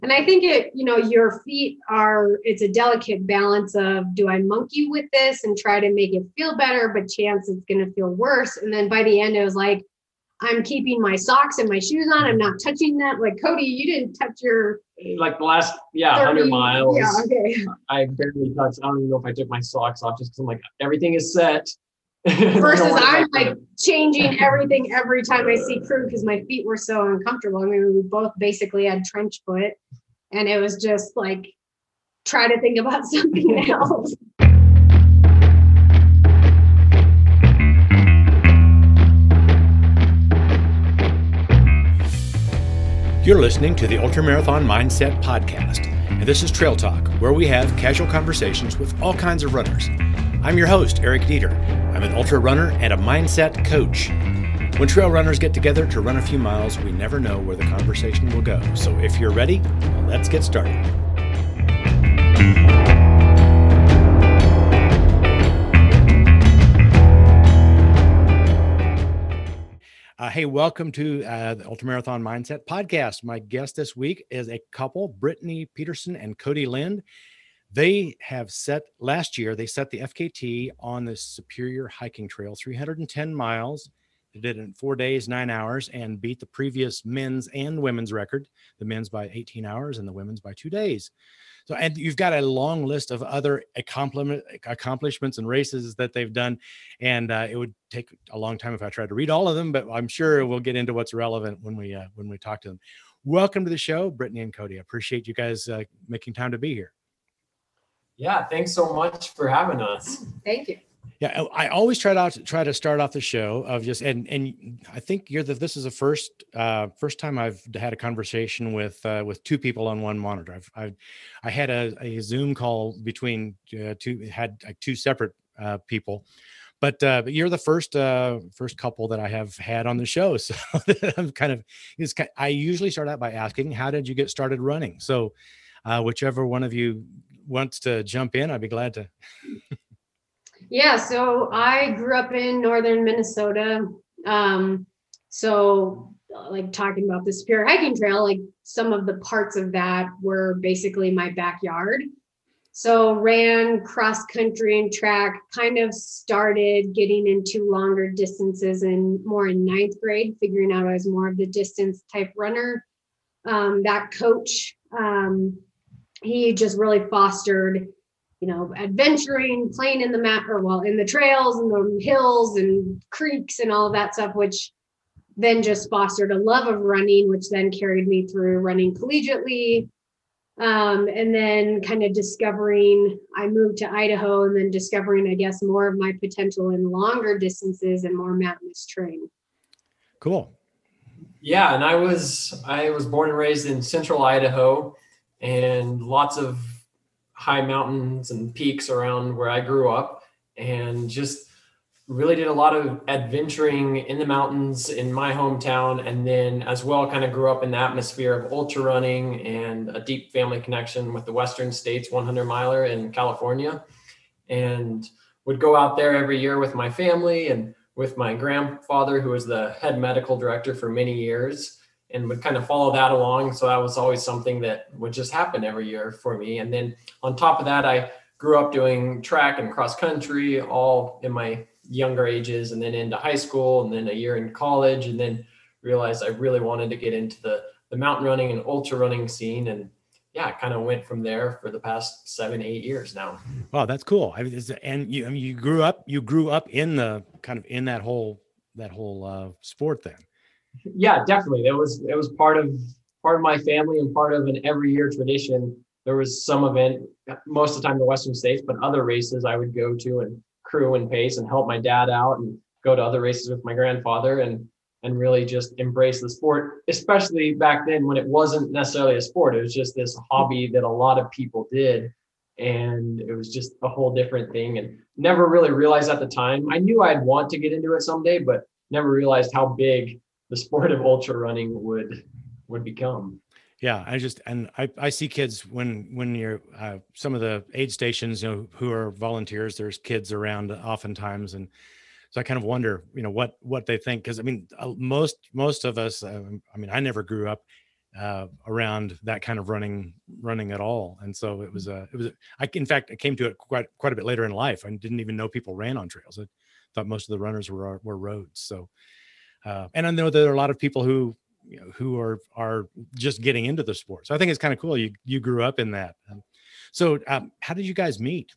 And I think your feet it's a delicate balance of, do I monkey with this and try to make it feel better, but chance it's going to feel worse. And then by the end, it was like, I'm keeping my socks and my shoes on. I'm not touching them. Like, Cody, you didn't touch your... Like the last, 100 miles. Yeah, okay. I barely touched. I don't even know if I took my socks off, just because I'm like, everything is set. Versus I'm like changing everything every time I see crew, because my feet were so uncomfortable. I mean, we both basically had trench foot, and it was just like, try to think about something else. You're listening to the Ultramarathon Mindset Podcast, and this is Trail Talk, where we have casual conversations with all kinds of runners. I'm your host, Eric Dieter. I'm an ultra runner and a mindset coach. When trail runners get together to run a few miles, we never know where the conversation will go. So if you're ready, let's get started. Hey, welcome to the Ultramarathon Mindset Podcast. My guest this week is a couple, Brittany Peterson and Cody Lind. They have last year they set the FKT on the Superior Hiking Trail, 310 miles. They did it in 4 days, 9 hours, and beat the previous men's and women's record, the men's by 18 hours and the women's by 2 days. So, and you've got a long list of other accomplishments and races that they've done. And it would take a long time if I tried to read all of them, but I'm sure we'll get into what's relevant when we talk to them. Welcome to the show, Brittany and Cody. I appreciate you guys making time to be here. Yeah, thanks so much for having us. Thank you. Yeah, I always try to start off the show of just and I think this is the first time I've had a conversation with two people on one monitor. I had a Zoom call between two separate people, but you're the first couple that I have had on the show. So I usually start out by asking, how did you get started running? So whichever one of you wants to jump in, I'd be glad to. Yeah, so I grew up in northern Minnesota. So like talking about the Superior Hiking Trail, like some of the parts of that were basically my backyard. So ran cross country and track, kind of started getting into longer distances and more in ninth grade, figuring out I was more of the distance type runner. That coach, he just really fostered adventuring, playing in in the trails and the hills and creeks and all of that stuff, which then just fostered a love of running, which then carried me through running collegiately. And then kind of I moved to Idaho and then discovering, I guess, more of my potential in longer distances and more mountainous terrain. Cool. Yeah. And I was born and raised in central Idaho, and lots of high mountains and peaks around where I grew up, and just really did a lot of adventuring in the mountains in my hometown. And then as well, kind of grew up in the atmosphere of ultra running and a deep family connection with the Western States 100 miler in California, and would go out there every year with my family and with my grandfather, who was the head medical director for many years, and would kind of follow that along. So that was always something that would just happen every year for me. And then on top of that, I grew up doing track and cross country all in my younger ages, and then into high school, and then a year in college, and then realized I really wanted to get into the mountain running and ultra running scene. And yeah, I kind of went from there for the past 7-8 years now. Wow, that's cool. And you grew up in the kind of in that whole sport then. Yeah, definitely. It was part of my family and part of an every year tradition. There was some event, most of the time the Western States, but other races I would go to and crew and pace and help my dad out, and go to other races with my grandfather, and really just embrace the sport, especially back then when it wasn't necessarily a sport. It was just this hobby that a lot of people did. And it was just a whole different thing, and never really realized at the time. I knew I'd want to get into it someday, but never realized how big the sport of ultra running would become. Yeah, I see kids when you're some of the aid stations, who are volunteers. There's kids around oftentimes, and so I kind of wonder, what they think, because I mean, most of us. I never grew up around that kind of running at all. And so in fact, I came to it quite a bit later in life. I didn't even know people ran on trails. I thought most of the runners were roads. So, and I know there are a lot of people who are just getting into the sport. So I think it's kind of cool. You grew up in that. So how did you guys meet?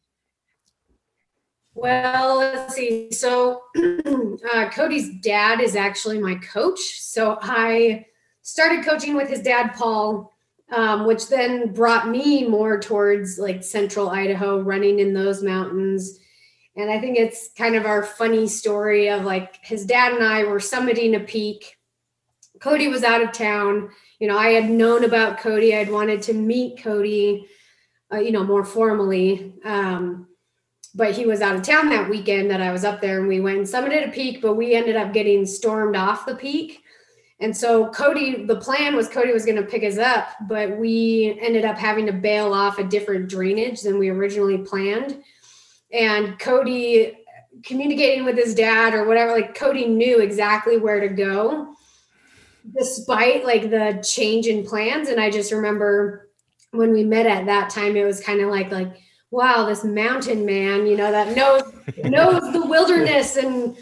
Well, let's see. So Cody's dad is actually my coach. So I started coaching with his dad, Paul, which then brought me more towards like central Idaho, running in those mountains. And I think it's kind of our funny story of like his dad and I were summiting a peak. Cody was out of town. I had known about Cody. I'd wanted to meet Cody, more formally. But he was out of town that weekend that I was up there, and we went and summited a peak, but we ended up getting stormed off the peak. And so the plan was Cody was going to pick us up, but we ended up having to bail off a different drainage than we originally planned. And Cody, communicating with his dad or whatever, like Cody knew exactly where to go despite like the change in plans. And I just remember when we met at that time, it was kind of like, wow, this mountain man, that knows the wilderness. And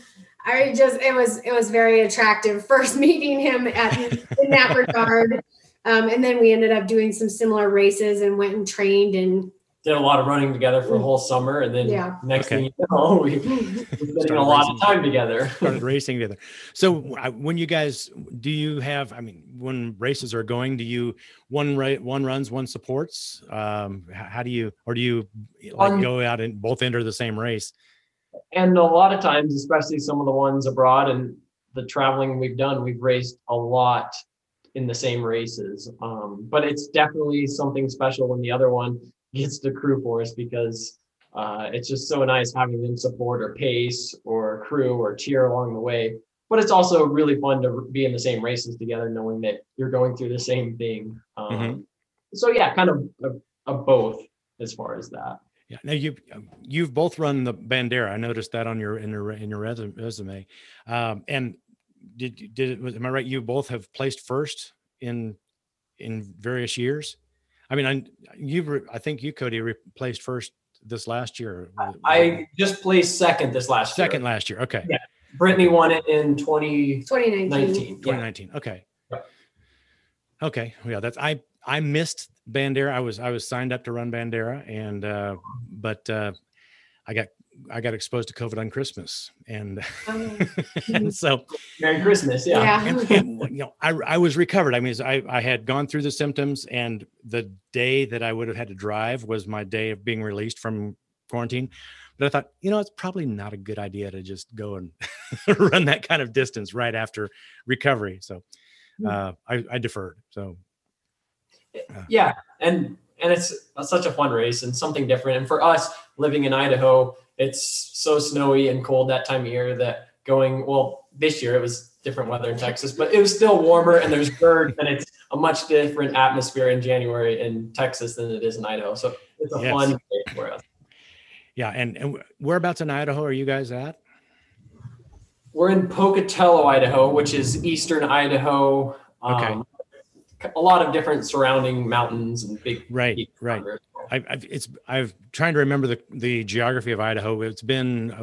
it was very attractive first meeting him in that regard. And then we ended up doing some similar races and went and trained and did a lot of running together for a whole summer. And then next thing you know, we spending a lot of time together. Started racing together. So when you guys, do you have, when races are going, do you one runs, one supports? How do you go out and both enter the same race? And a lot of times, especially some of the ones abroad and the traveling we've done, we've raced a lot in the same races. But it's definitely something special when the other one gets the crew for us, because it's just so nice having them support or pace or crew or cheer along the way. But it's also really fun to be in the same races together, knowing that you're going through the same thing. So yeah, kind of both as far as that. Yeah. Now you've both run the Bandera. I noticed that on your resume. And am I right? You both have placed first in various years. I think you, Cody, placed first this last year. I just placed second this last year. Second last year. Okay. Yeah. Brittany won it in 2019. 2019. Okay. Yeah. Okay. Yeah. I missed Bandera. I was signed up to run Bandera, and but I got exposed to COVID on Christmas, and, and so Merry Christmas. Yeah. And, I was recovered. I had gone through the symptoms, and the day that I would have had to drive was my day of being released from quarantine. But I thought, it's probably not a good idea to just go and run that kind of distance right after recovery. So I deferred. So yeah. And it's such a fun race and something different. And for us living in Idaho, it's so snowy and cold that time of year that this year it was different weather in Texas, but it was still warmer and there's birds, and it's a much different atmosphere in January in Texas than it is in Idaho. So it's a fun day for us. Yeah. And whereabouts in Idaho are you guys at? We're in Pocatello, Idaho, which is eastern Idaho. Okay. A lot of different surrounding mountains and big. Right. I've trying to remember the geography of Idaho. It's been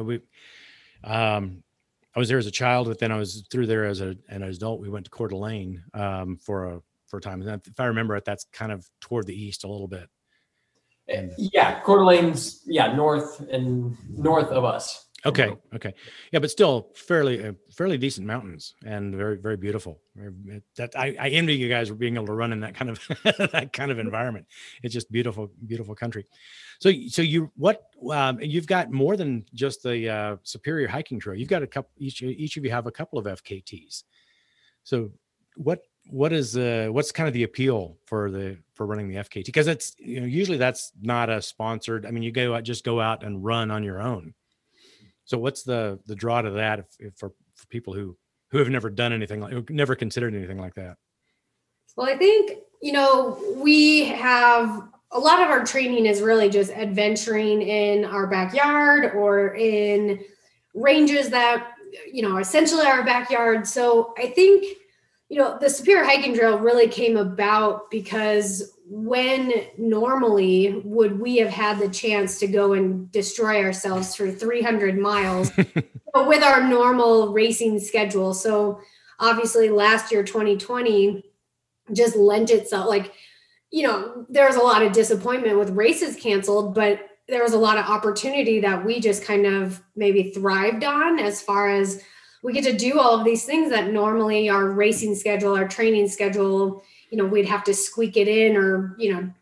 I was there as a child, but then I was through there as an adult. We went to Coeur d'Alene for a time. And if I remember it, that's kind of toward the east a little bit. And, Coeur d'Alene's north of us. Okay. Yeah, but still fairly decent mountains and very, very beautiful. That I envy you guys for being able to run in that kind of that kind of environment. It's just beautiful, beautiful country. So you've got more than just the Superior Hiking Trail. You've got a couple. Each of you have a couple of FKTs. So what's kind of the appeal for running the FKT? Because it's usually that's not a sponsored. You go out and run on your own. So what's the draw to that if for people who have never done anything who never considered anything like that? Well, I think, we have a lot of our training is really just adventuring in our backyard or in ranges that, essentially our backyard. So I think, the Superior Hiking Trail really came about because when normally would we have had the chance to go and destroy ourselves for 300 miles with our normal racing schedule? So obviously last year, 2020, just lent itself, like, there was a lot of disappointment with races canceled, but there was a lot of opportunity that we just kind of maybe thrived on, as far as we get to do all of these things that normally our racing schedule, our training schedule, we'd have to squeak it in, or,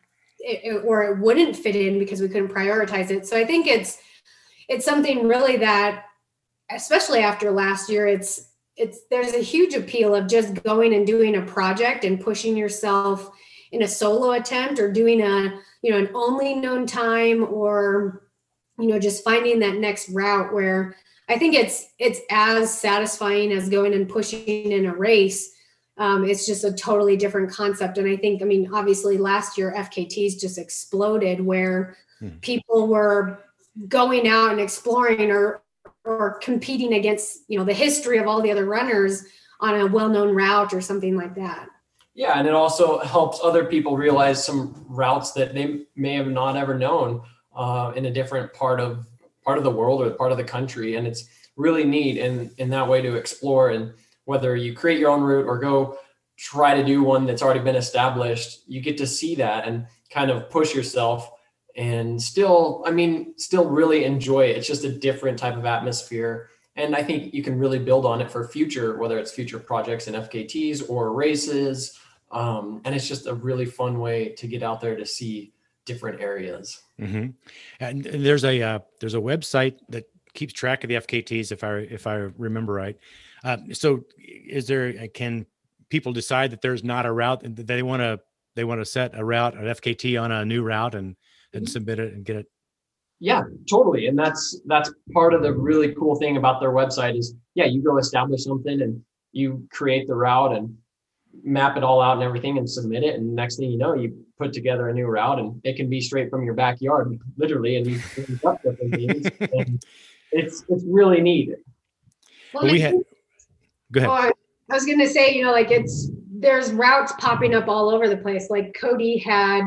or it wouldn't fit in because we couldn't prioritize it. So I think it's something really that, especially after last year, there's a huge appeal of just going and doing a project and pushing yourself in a solo attempt, or doing an only known time, or, just finding that next route, where I think it's as satisfying as going and pushing in a race. It's just a totally different concept. And I think, obviously last year FKTs just exploded, where people were going out and exploring, or competing against, the history of all the other runners on a well-known route or something like that. Yeah, and it also helps other people realize some routes that they may have not ever known in a different part of the world or part of the country. And it's really neat in that way to explore. And whether you create your own route or go try to do one that's already been established, you get to see that and kind of push yourself and still really enjoy it. It's just a different type of atmosphere. And I think you can really build on it for future, whether it's future projects in FKTs or races. And it's just a really fun way to get out there to see different areas. Mm-hmm. And there's a website that keeps track of the FKTs, if I remember right. So can people decide that there's not a route that they want to set a route, an FKT on a new route, and submit it and get it? Yeah, totally. And that's part of the really cool thing about their website is, you go establish something and you create the route and map it all out and everything and submit it. And next thing you know, you put together a new route, and it can be straight from your backyard, literally. And you end up with things. And it's really neat. Well, go ahead. I was going to say, there's routes popping up all over the place. Like Cody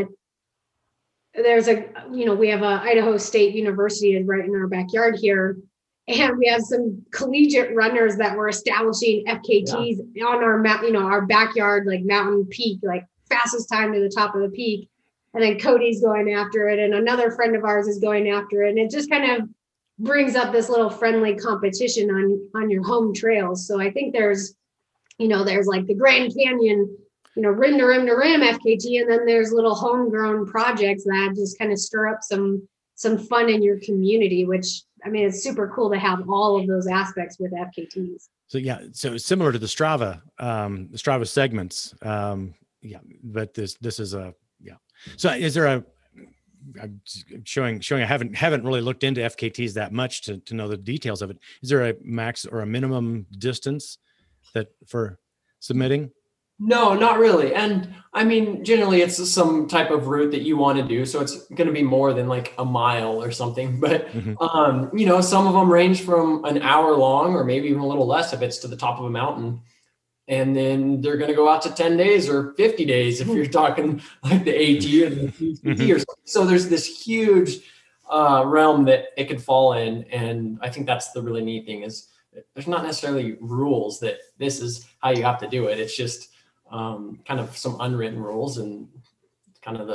we have a Idaho State University is right in our backyard here. And we have some collegiate runners that were establishing FKTs on our backyard, like mountain peak, like fastest time to the top of the peak. And then Cody's going after it. And another friend of ours is going after it. And it just kind of brings up this little friendly competition on your home trails. So I think there's like the Grand Canyon, rim to rim to rim FKT. And then there's little homegrown projects that just kind of stir up some fun in your community, which, it's super cool to have all of those aspects with FKTs. So similar to the Strava segments. But this is So is there I'm showing I haven't really looked into FKTs that much to know the details of it. Is there a max or a minimum distance that for submitting? No, not really. And generally it's some type of route that you want to do. So it's going to be more than like a mile or something. But, some of them range from an hour long, or maybe even a little less if it's to the top of a mountain. And then they're going to go out to 10 days or 50 days if you're talking like the AT or the PCT or something. So there's this huge realm that it could fall in. And I think that's the really neat thing is there's not necessarily rules that this is how you have to do it. It's just kind of some unwritten rules and kind of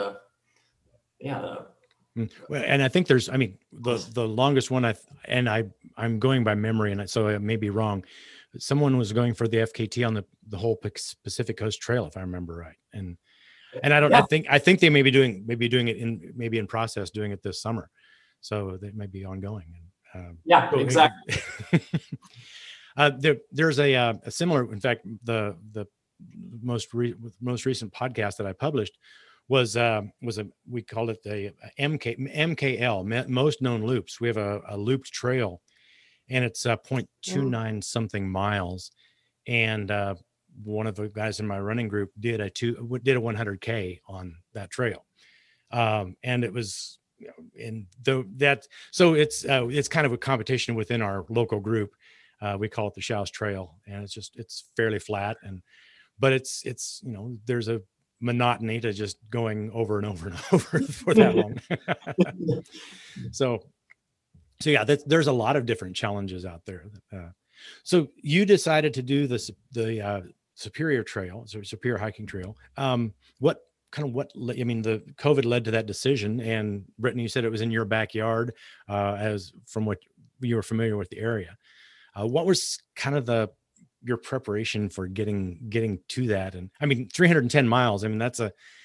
Well, and I think there's, the longest one I'm going by memory, and so I may be wrong. Someone was going for the FKT on the whole Pacific Coast Trail, if I remember right. And I don't, I think they may be doing it in process, doing it this summer. So they may be ongoing. Exactly. There's a similar, in fact, the most recent podcast that I published was we called it the MKL, most known loops. We have a looped trail, and it's 0.29 something miles. And one of the guys in my running group did a 100K on that trail. And it was, so it's kind of a competition within our local group. We call it the Shouse Trail, and it's fairly flat. And but it's, there's a monotony to just going over and over and over for that long. So yeah, there's a lot of different challenges out there. So you decided to do the Superior Trail, so Superior Hiking Trail. The COVID led to that decision, and Brittany, you said it was in your backyard, as from what you were familiar with the area. What was kind of your preparation for getting to that? And I mean, 310 miles. I mean, that's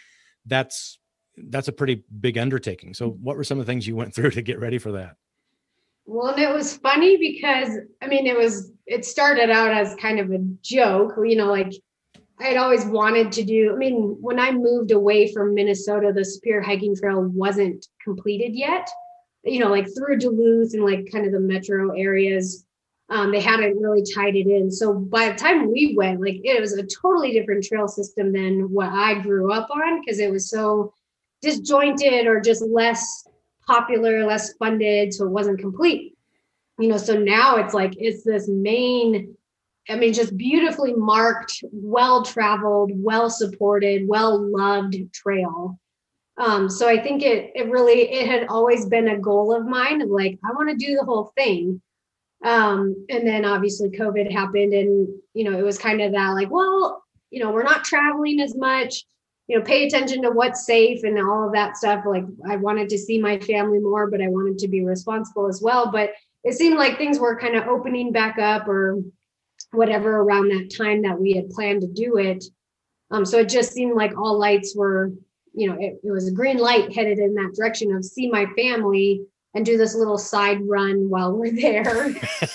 a pretty big undertaking. So what were some of the things you went through to get ready for that? Well, and it was funny because, I mean, it started out as kind of a joke, like I had always wanted to do, I mean, when I moved away from Minnesota, the Superior Hiking Trail wasn't completed yet, like through Duluth and like kind of the metro areas. They hadn't really tied it in. So by the time we went, like it was a totally different trail system than what I grew up on, because it was so disjointed or just less popular, less funded. So it wasn't complete, so now it's this main, I mean, just beautifully marked, well-traveled, well-supported, well-loved trail. So I think it had always been a goal of mine of like, I want to do the whole thing. And then obviously COVID happened, and, it was kind of that like, well, we're not traveling as much, pay attention to what's safe and all of that stuff. Like I wanted to see my family more, but I wanted to be responsible as well. But it seemed like things were kind of opening back up or whatever around that time that we had planned to do it. So it just seemed like all lights were, it was a green light headed in that direction of see my family and do this little side run while we're there.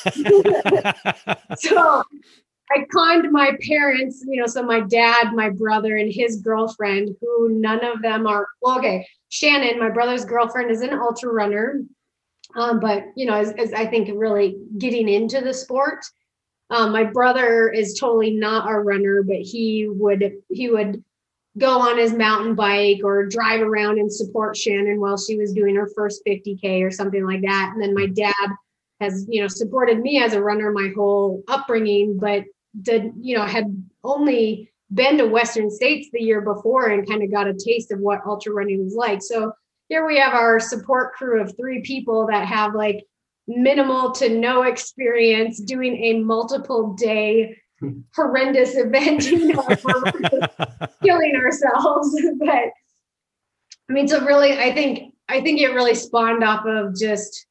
So I conned my parents, so my dad, my brother, and his girlfriend, who none of them are, well, okay, Shannon, my brother's girlfriend, is an ultra runner. But, as I think really getting into the sport. My brother is totally not a runner, but he would go on his mountain bike or drive around and support Shannon while she was doing her first 50K or something like that. And then my dad has, supported me as a runner my whole upbringing, but had only been to Western States the year before and kind of got a taste of what ultra running was like. So here we have our support crew of 3 people that have like minimal to no experience doing a multiple day horrendous event, we're killing ourselves. But I mean, so really, I think it really spawned off of just,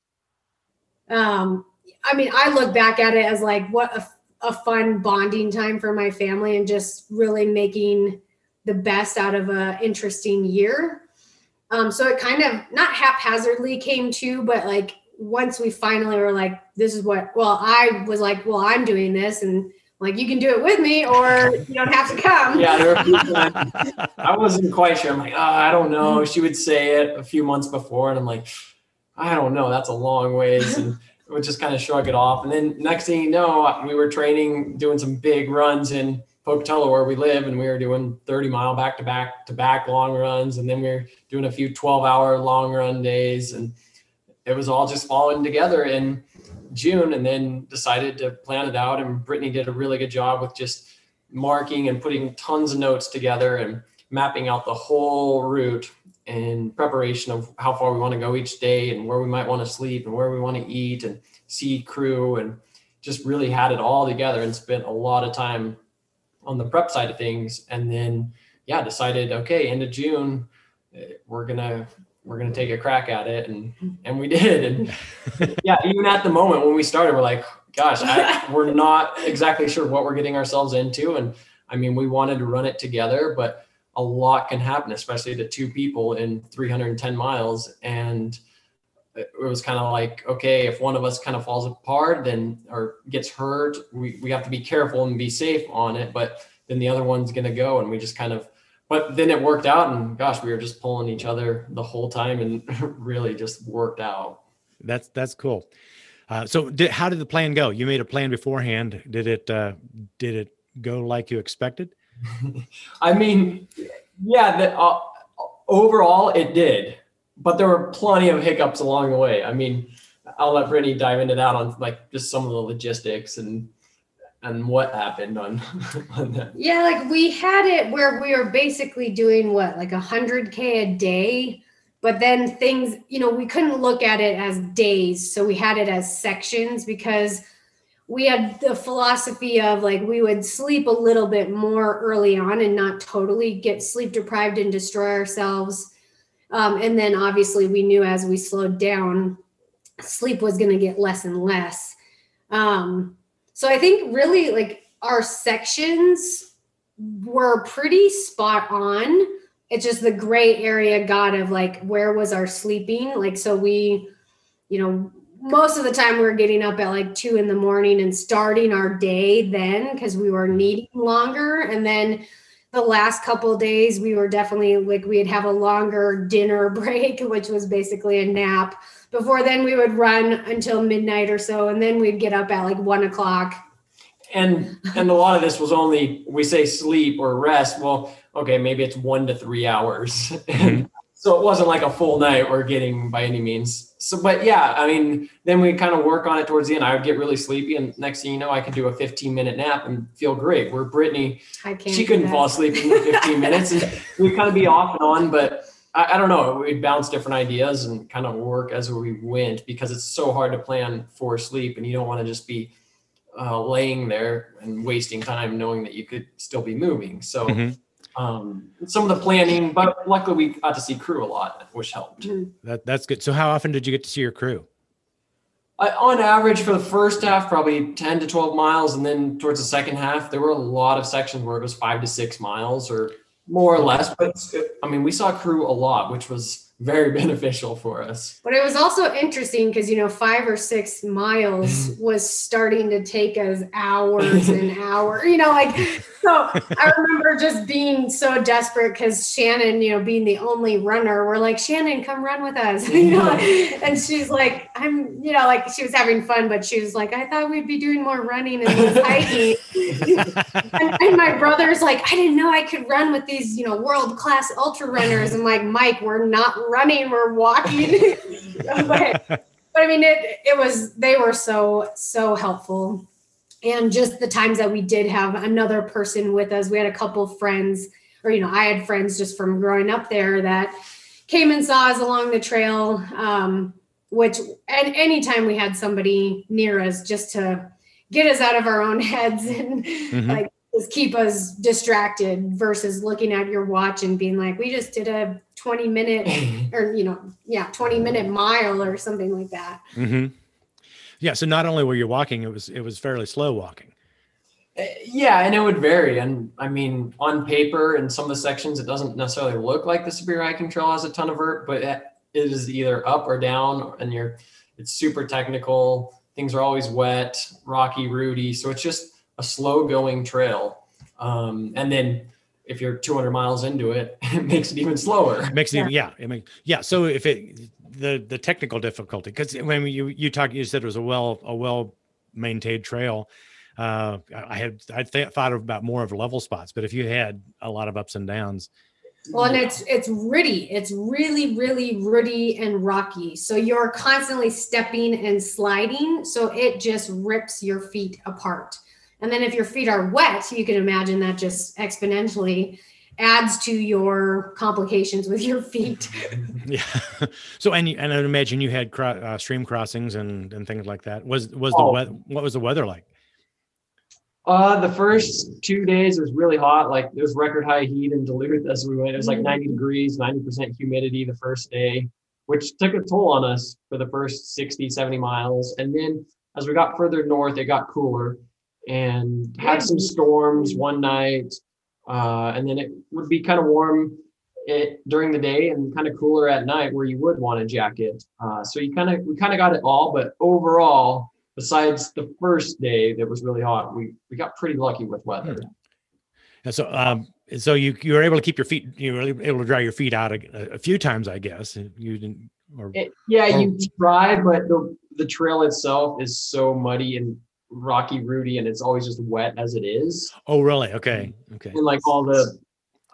I look back at it as like, what a fun bonding time for my family and just really making the best out of a interesting year. So it kind of not haphazardly came to, but like, once we finally were like, I was like, well, I'm doing this, and like, you can do it with me or you don't have to come. Yeah, there were a few times I wasn't quite sure. I'm like, I don't know. She would say it a few months before, and I'm like, I don't know. That's a long ways. And would just kind of shrug it off. And then next thing you know, we were training, doing some big runs in Pocatello where we live, and we were doing 30-mile back-to-back long runs. And then we were doing a few 12-hour long run days. And it was all just falling together in June, and then decided to plan it out. And Brittany did a really good job with just marking and putting tons of notes together and mapping out the whole route in preparation of how far we want to go each day and where we might want to sleep and where we want to eat and see crew, and just really had it all together and spent a lot of time on the prep side of things. And then, decided, okay, end of June, we're going to take a crack at it. And we did. And even at the moment when we started, we're like, gosh, we're not exactly sure what we're getting ourselves into. And I mean, we wanted to run it together, but a lot can happen, especially to 2 people in 310 miles. And it was kind of like, okay, if one of us kind of falls apart or gets hurt, we have to be careful and be safe on it. But then the other one's going to go, and we just but then it worked out, and gosh, we were just pulling each other the whole time, and really just worked out. That's cool. So how did the plan go? You made a plan beforehand. Did it go like you expected? I mean, overall it did, but there were plenty of hiccups along the way. I mean, I'll let Brittany dive into that on like just some of the logistics and and what happened on, on that. Yeah, like we had it where we were basically doing what, like 100K a day, but then things, we couldn't look at it as days. So we had it as sections because we had the philosophy of like we would sleep a little bit more early on and not totally get sleep deprived and destroy ourselves. And then obviously we knew as we slowed down, sleep was going to get less and less. So I think really like our sections were pretty spot on. It's just the gray area got of like, where was our sleeping? Like, so we, most of the time we were getting up at like 2 a.m. and starting our day then because we were needing longer. And then the last couple of days we were definitely like, we'd have a longer dinner break, which was basically a nap. Before then we would run until midnight or so. And then we'd get up at like 1 o'clock. And a lot of this was only, we say sleep or rest. Well, okay, maybe it's 1 to 3 hours. So it wasn't like a full night we're getting by any means. So, but yeah, I mean, then we kind of work on it towards the end. I would get really sleepy, and next thing you know, I could do a 15-minute nap and feel great. Where Brittany, she couldn't fall asleep in 15 minutes, and we'd kind of be off and on. But I don't know, we'd bounce different ideas and kind of work as we went because it's so hard to plan for sleep, and you don't want to just be laying there and wasting time knowing that you could still be moving. So. Some of the planning, but luckily we got to see crew a lot, which helped. That's good. So how often did you get to see your crew? On average for the first half, probably 10 to 12 miles. And then towards the second half, there were a lot of sections where it was 5 to 6 miles or more or less. But I mean, we saw crew a lot, which was very beneficial for us. But it was also interesting because, 5 or 6 miles was starting to take us hours and hours, so I remember just being so desperate because Shannon, being the only runner, we're like, Shannon, come run with us, and she's like, she was having fun, but she was like, I thought we'd be doing more running and less hiking. and my brother's like, I didn't know I could run with these, world-class ultra runners. I'm like, Mike, we're not running, we're walking. but I mean, they were so helpful. And just the times that we did have another person with us, we had a couple friends, or, I had friends just from growing up there that came and saw us along the trail, and anytime we had somebody near us just to get us out of our own heads and like just keep us distracted versus looking at your watch and being like, we just did a 20-minute or, 20-minute mile or something like that. Yeah. So not only were you walking, it was fairly slow walking. Yeah. And it would vary. And I mean, on paper in some of the sections, it doesn't necessarily look like the Superior Hiking Trail has a ton of vert, but it is either up or down, and it's super technical. Things are always wet, rocky, rooty. So it's just a slow going trail. And then if you're 200 miles into it, it makes it even slower. So if the technical difficulty, because when you said it was a well maintained trail. I thought about more of level spots, but if you had a lot of ups and downs. Well, and it's rooty. It's really, really rooty and rocky. So you're constantly stepping and sliding. So it just rips your feet apart. And then if your feet are wet, you can imagine that just exponentially adds to your complications with your feet. Yeah. So, and I imagine you had stream crossings and things like that. What was the weather like? The first 2 days it was really hot. Like it was record high heat in Duluth as we went. It was like 90 degrees, 90% humidity the first day, which took a toll on us for the first 60, 70 miles. And then as we got further north, it got cooler and had some storms one night. And then it would be kind of warm during the day and kind of cooler at night where you would want a jacket. So we kind of got it all, but overall, besides the first day that was really hot, we got pretty lucky with weather. And so you were able to keep your feet, you were able to dry your feet out a few times, I guess. You didn't. You try, but the trail itself is so muddy and rocky, rooty, and it's always just wet as it is. Oh, really? Okay. And like all the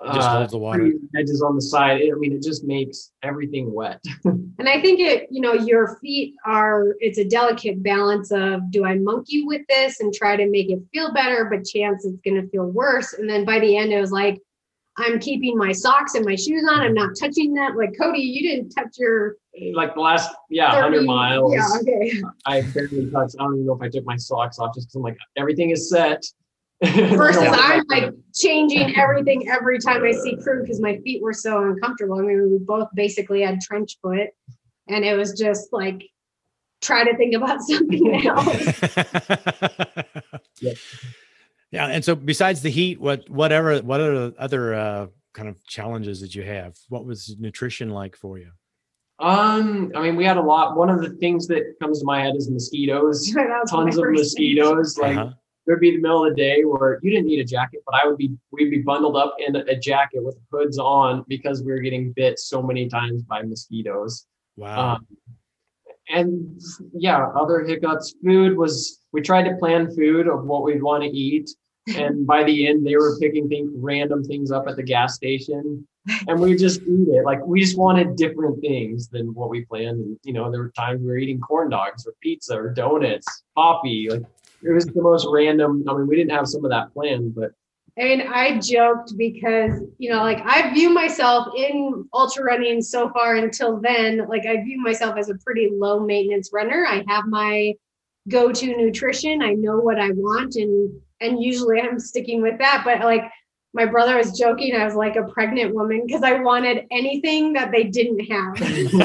It just holds the water. Edges on the side. I mean, it just makes everything wet. And I think your feet it's a delicate balance of, do I monkey with this and try to make it feel better, but chance it's going to feel worse. And then by the end, it was like, I'm keeping my socks and my shoes on. I'm not touching that. Like, Cody, you didn't touch your. Like the last, 100 miles. Yeah, okay. I barely touched. I don't even know if I took my socks off just because I'm like, everything is set. Versus I'm like changing everything every time I see crew because my feet were so uncomfortable. I mean, we both basically had trench foot, and it was just like, try to think about something else. Yep. Yeah. And so besides the heat, what are the other kind of challenges that you have? What was nutrition like for you? I mean, we had a lot. One of the things that comes to my head is mosquitoes. Tons of mosquitoes. Like, there'd be the middle of the day where you didn't need a jacket, but we'd be bundled up in a jacket with hoods on because we were getting bit so many times by mosquitoes. Wow. And yeah, other hiccups. Food we tried to plan food of what we'd want to eat. And by the end, they were picking random things up at the gas station, and we just eat it. Like, we just wanted different things than what we planned. And, there were times we were eating corn dogs or pizza or donuts, coffee. Like, it was the most random. I mean, we didn't have some of that planned, but. I mean, I joked because, I view myself in ultra running so far until then, like, I view myself as a pretty low maintenance runner. I have my go-to nutrition. I know what I want, and usually I'm sticking with that. But like, my brother was joking, I was like a pregnant woman because I wanted anything that they didn't have. And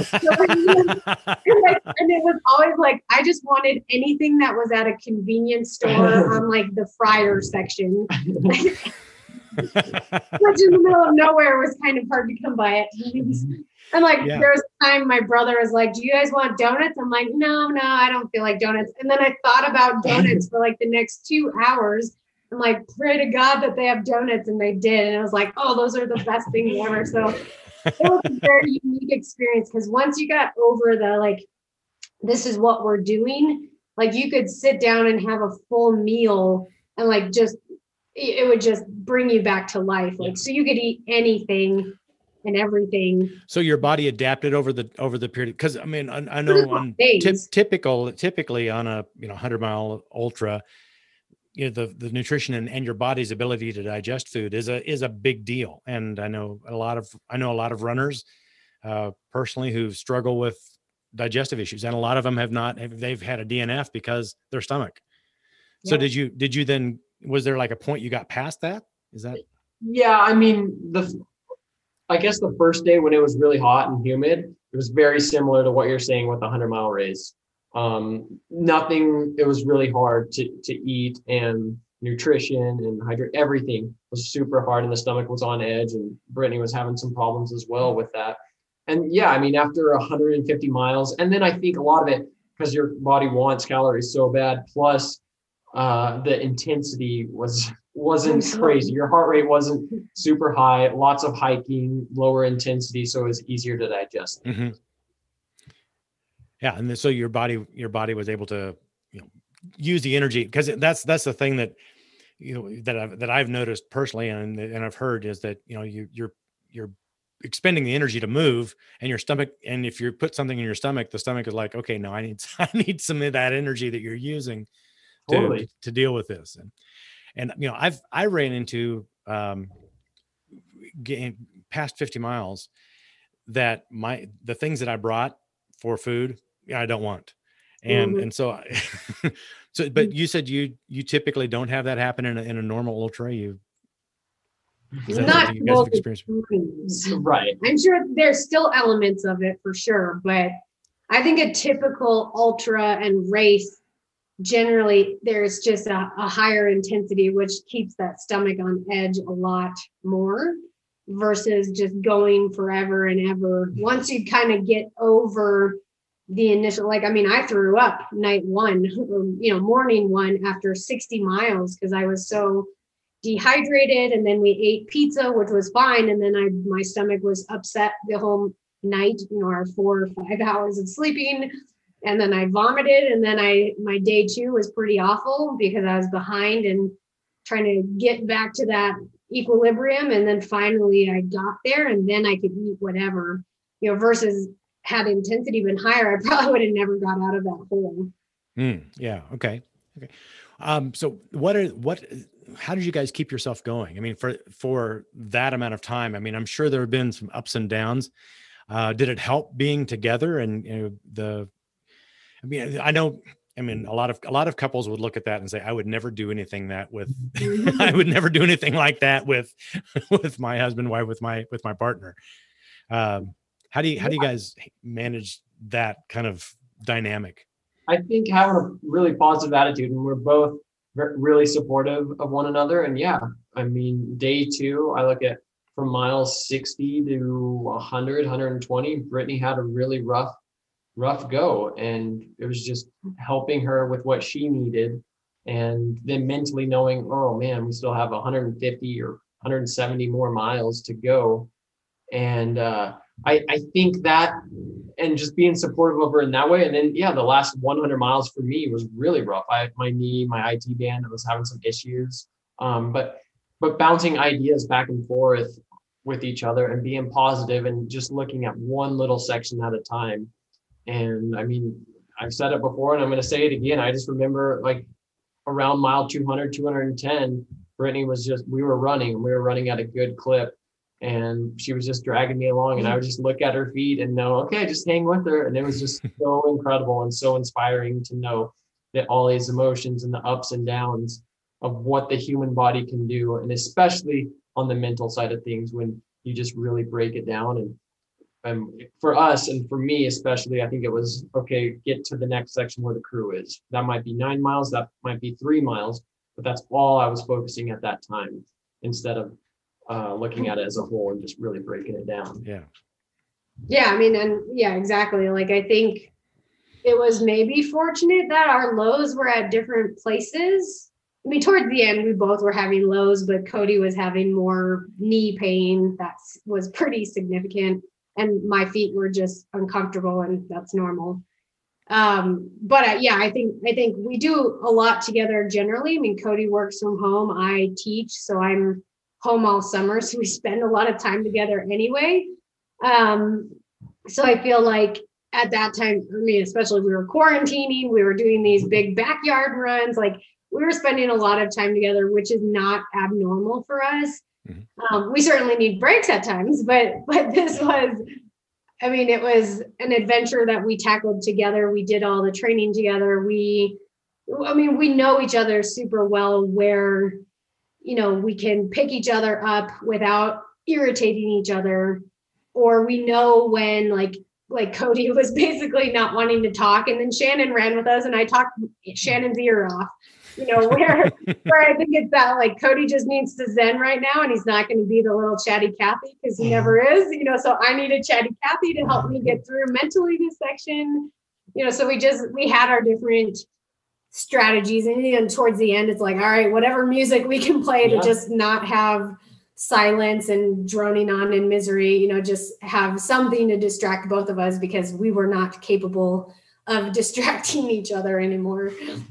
it was always like, I just wanted anything that was at a convenience store on like the fryer section. Which in the middle of nowhere was kind of hard to come by at times. And like, there was a time my brother was like, do you guys want donuts? I'm like, no, I don't feel like donuts. And then I thought about donuts for like the next 2 hours. I'm like, pray to God that they have donuts, and they did. And I was like, oh, those are the best things ever. So it was a very unique experience because once you got over the, like, this is what we're doing, like, you could sit down and have a full meal and like, it would just bring you back to life. Like, so you could eat anything and everything. So your body adapted over the period. Cause I mean, I know on typically on a, 100-mile ultra, the nutrition and your body's ability to digest food is a big deal. And I know a lot of runners personally who struggle with digestive issues, and a lot of them they've had a DNF because their stomach. Yeah. So did you then, was there like a point you got past that? Is that? Yeah. I mean, I guess the first day when it was really hot and humid, it was very similar to what you're saying with the 100-mile race. It was really hard to eat, and nutrition and hydrate, everything was super hard, and the stomach was on edge, and Brittany was having some problems as well with that. And yeah, I mean, after 150 miles, and then I think a lot of it, because your body wants calories so bad, plus the intensity wasn't crazy. Your heart rate wasn't super high, lots of hiking, lower intensity, so it was easier to digest. Mm-hmm. Yeah. And so your body was able to, use the energy, because that's the thing that, that I've noticed personally, and I've heard, is that, you're expending the energy to move, and your stomach, and if you put something in your stomach, the stomach is like, okay, no, I need some of that energy that you're using to deal with this. And I ran into getting past 50 miles that the things that I brought for food, I don't want. And so but you said you typically don't have that happen in a normal ultra. Not both extremes. Right. I'm sure there's still elements of it for sure, but I think a typical ultra and race, generally there's just a higher intensity, which keeps that stomach on edge a lot more versus just going forever and ever. Once you kind of get over the initial, like, I mean, I threw up night one, morning one after 60 miles because I was so dehydrated, and then we ate pizza, which was fine, and then my stomach was upset the whole night, our 4 or 5 hours of sleeping, and then I vomited, and then my day 2 was pretty awful because I was behind and trying to get back to that equilibrium. And then finally I got there, and then I could eat whatever, versus had intensity been higher, I probably would have never got out of that hole. Yeah. Okay. Okay. So how did you guys keep yourself going? I mean, for that amount of time, I mean, I'm sure there have been some ups and downs. Did it help being together? And I mean, a lot of couples would look at that and say, I would never do anything that with, I would never do anything like that with my husband, with my partner. How do you guys manage that kind of dynamic? I think having a really positive attitude, and we're both really supportive of one another. And yeah, I mean, day 2, I look at from miles 60 to 100, 120, Brittany had a really rough go. And it was just helping her with what she needed. And then mentally knowing, oh man, we still have 150 or 170 more miles to go. And I think that, and just being supportive of her in that way. And then, yeah, the last 100 miles for me was really rough. My knee, my IT band, I was having some issues. But bouncing ideas back and forth with each other and being positive and just looking at one little section at a time. And I mean, I've said it before and I'm going to say it again. I just remember like around mile 200, 210, Brittany we were running at a good clip. And she was just dragging me along, and I would just look at her feet and know, okay, just hang with her. And it was just so incredible and so inspiring to know that all these emotions and the ups and downs of what the human body can do, and especially on the mental side of things, when you just really break it down. And for us, and for me especially, I think it was, okay, get to the next section where the crew is. That might be 9 miles, that might be 3 miles, but that's all I was focusing at that time, instead of looking at it as a whole and just really breaking it down. Yeah, I mean, and yeah, exactly. Like, I think it was maybe fortunate that our lows were at different places. I mean, towards the end, we both were having lows, but Cody was having more knee pain. That was pretty significant. And my feet were just uncomfortable, and that's normal. But yeah, I think we do a lot together generally. I mean, Cody works from home. I teach, so I'm home all summer, so we spend a lot of time together anyway. So I feel like at that time, I mean, especially we were quarantining, we were doing these big backyard runs, like we were spending a lot of time together, which is not abnormal for us. We certainly need breaks at times, but this was, I mean, it was an adventure that we tackled together. We did all the training together. We know each other super well, where we can pick each other up without irritating each other, or we know when like Cody was basically not wanting to talk, and then Shannon ran with us and I talked Shannon's ear off, where I think it's that like Cody just needs to zen right now, and he's not going to be the little chatty Cathy, because he never is, so I needed chatty Cathy to help me get through mentally this section, so we had our different strategies, and towards the end it's like, all right, whatever music we can play to just not have silence and droning on in misery, just have something to distract both of us, because we were not capable of distracting each other anymore.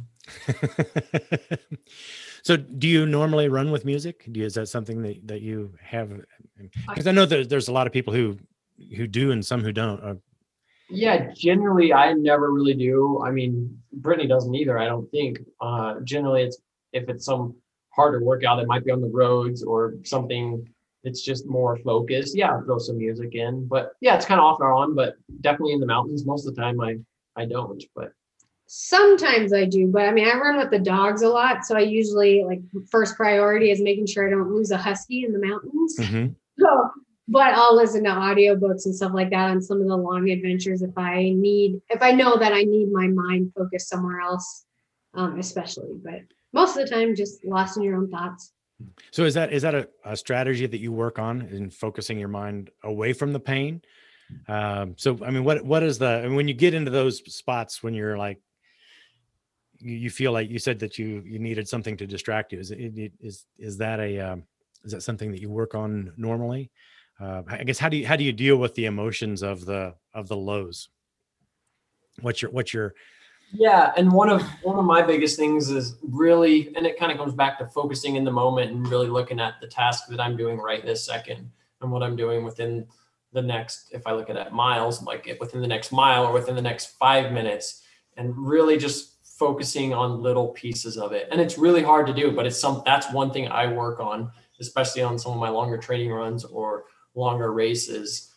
So do you normally run with music? Is that something that you have? Because I know that there's a lot of people who do and some who don't. Yeah, generally I never really do. I mean, Brittany doesn't either, I don't think. Generally, if it's some harder workout that might be on the roads or something, it's just more focused. Yeah, I'll throw some music in. But yeah, it's kind of off and on, but definitely in the mountains. Most of the time I don't, but sometimes I do. But I mean, I run with the dogs a lot, so I usually, like, first priority is making sure I don't lose a husky in the mountains. Mm-hmm. So, but I'll listen to audiobooks and stuff like that on some of the long adventures if I know that I need my mind focused somewhere else, especially. But most of the time, just lost in your own thoughts. So is that a strategy that you work on in focusing your mind away from the pain? So I mean, what is when you get into those spots when you're like, you feel like you said that you needed something to distract you? Is that something that you work on normally? I guess how do you deal with the emotions of the lows? What's your Yeah, and one of my biggest things is really, and it kind of comes back to focusing in the moment and really looking at the task that I'm doing right this second and what I'm doing within the next, if I look at miles, like within the next mile or within the next 5 minutes, and really just focusing on little pieces of it. And it's really hard to do, but that's one thing I work on, especially on some of my longer training runs or longer races,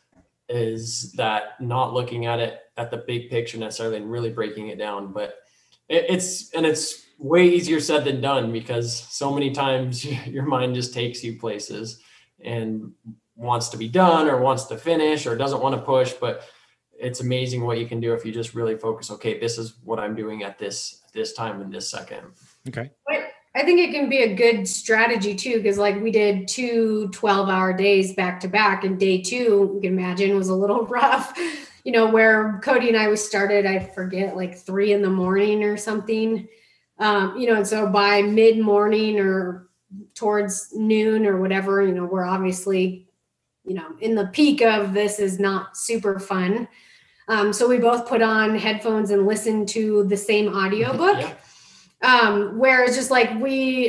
is that not looking at it at the big picture necessarily and really breaking it down. But it's way easier said than done, because so many times your mind just takes you places and wants to be done or wants to finish or doesn't want to push. But it's amazing what you can do if you just really focus. Okay, this is what I'm doing at this time in this second. Okay. I think it can be a good strategy too, because like we did 2 12-hour days back to back, and day 2, you can imagine, was a little rough, where Cody and I, we started, I forget, like 3 a.m. or something, and so by mid-morning or towards noon or whatever, we're obviously, in the peak of this is not super fun. So we both put on headphones and listened to the same audiobook. Yeah. Where it's just like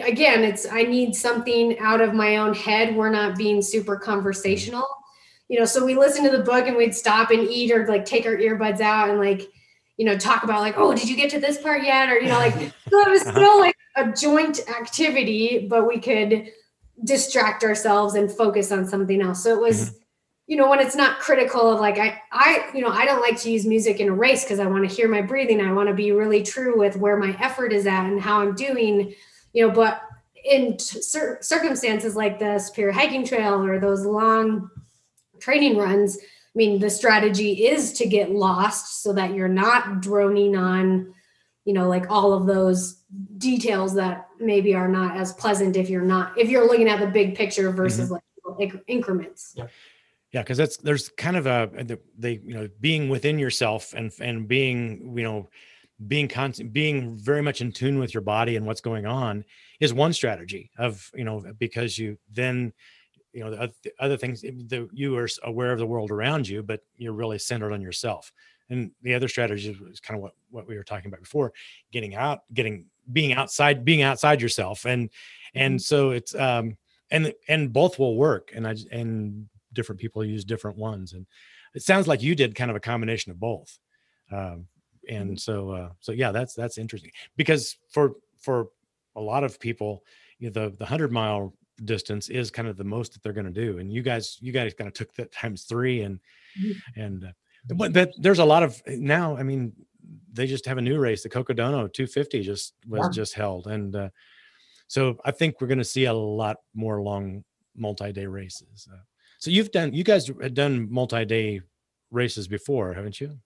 I need something out of my own head. We're not being super conversational, so we listen to the book and we'd stop and eat or like take our earbuds out and like, talk about like, oh, did you get to this part yet? Or, like, so it was still like a joint activity, but we could distract ourselves and focus on something else. So it was, when it's not critical of like, I don't like to use music in a race because I want to hear my breathing. I want to be really true with where my effort is at and how I'm doing, but in circumstances like the Superior Hiking Trail or those long training runs, I mean, the strategy is to get lost so that you're not droning on, like all of those details that maybe are not as pleasant if you're looking at the big picture versus like increments. Yeah. Yeah, because there's kind of being within yourself and being being very much in tune with your body and what's going on is one strategy of because you then the other things, you are aware of the world around you, but you're really centered on yourself. And the other strategy is kind of what we were talking about before, being outside yourself, and so it's and both will work, and different people use different ones, and it sounds like you did kind of a combination of both, and so yeah, that's interesting, because for a lot of people, the 100-mile distance is kind of the most that they're going to do, and you guys kind of took that times 3, but there's a lot of now. I mean, they just have a new race, the Cocodona 250 just held, and so I think we're going to see a lot more long multi-day races. So you guys have done multi-day races before, haven't you?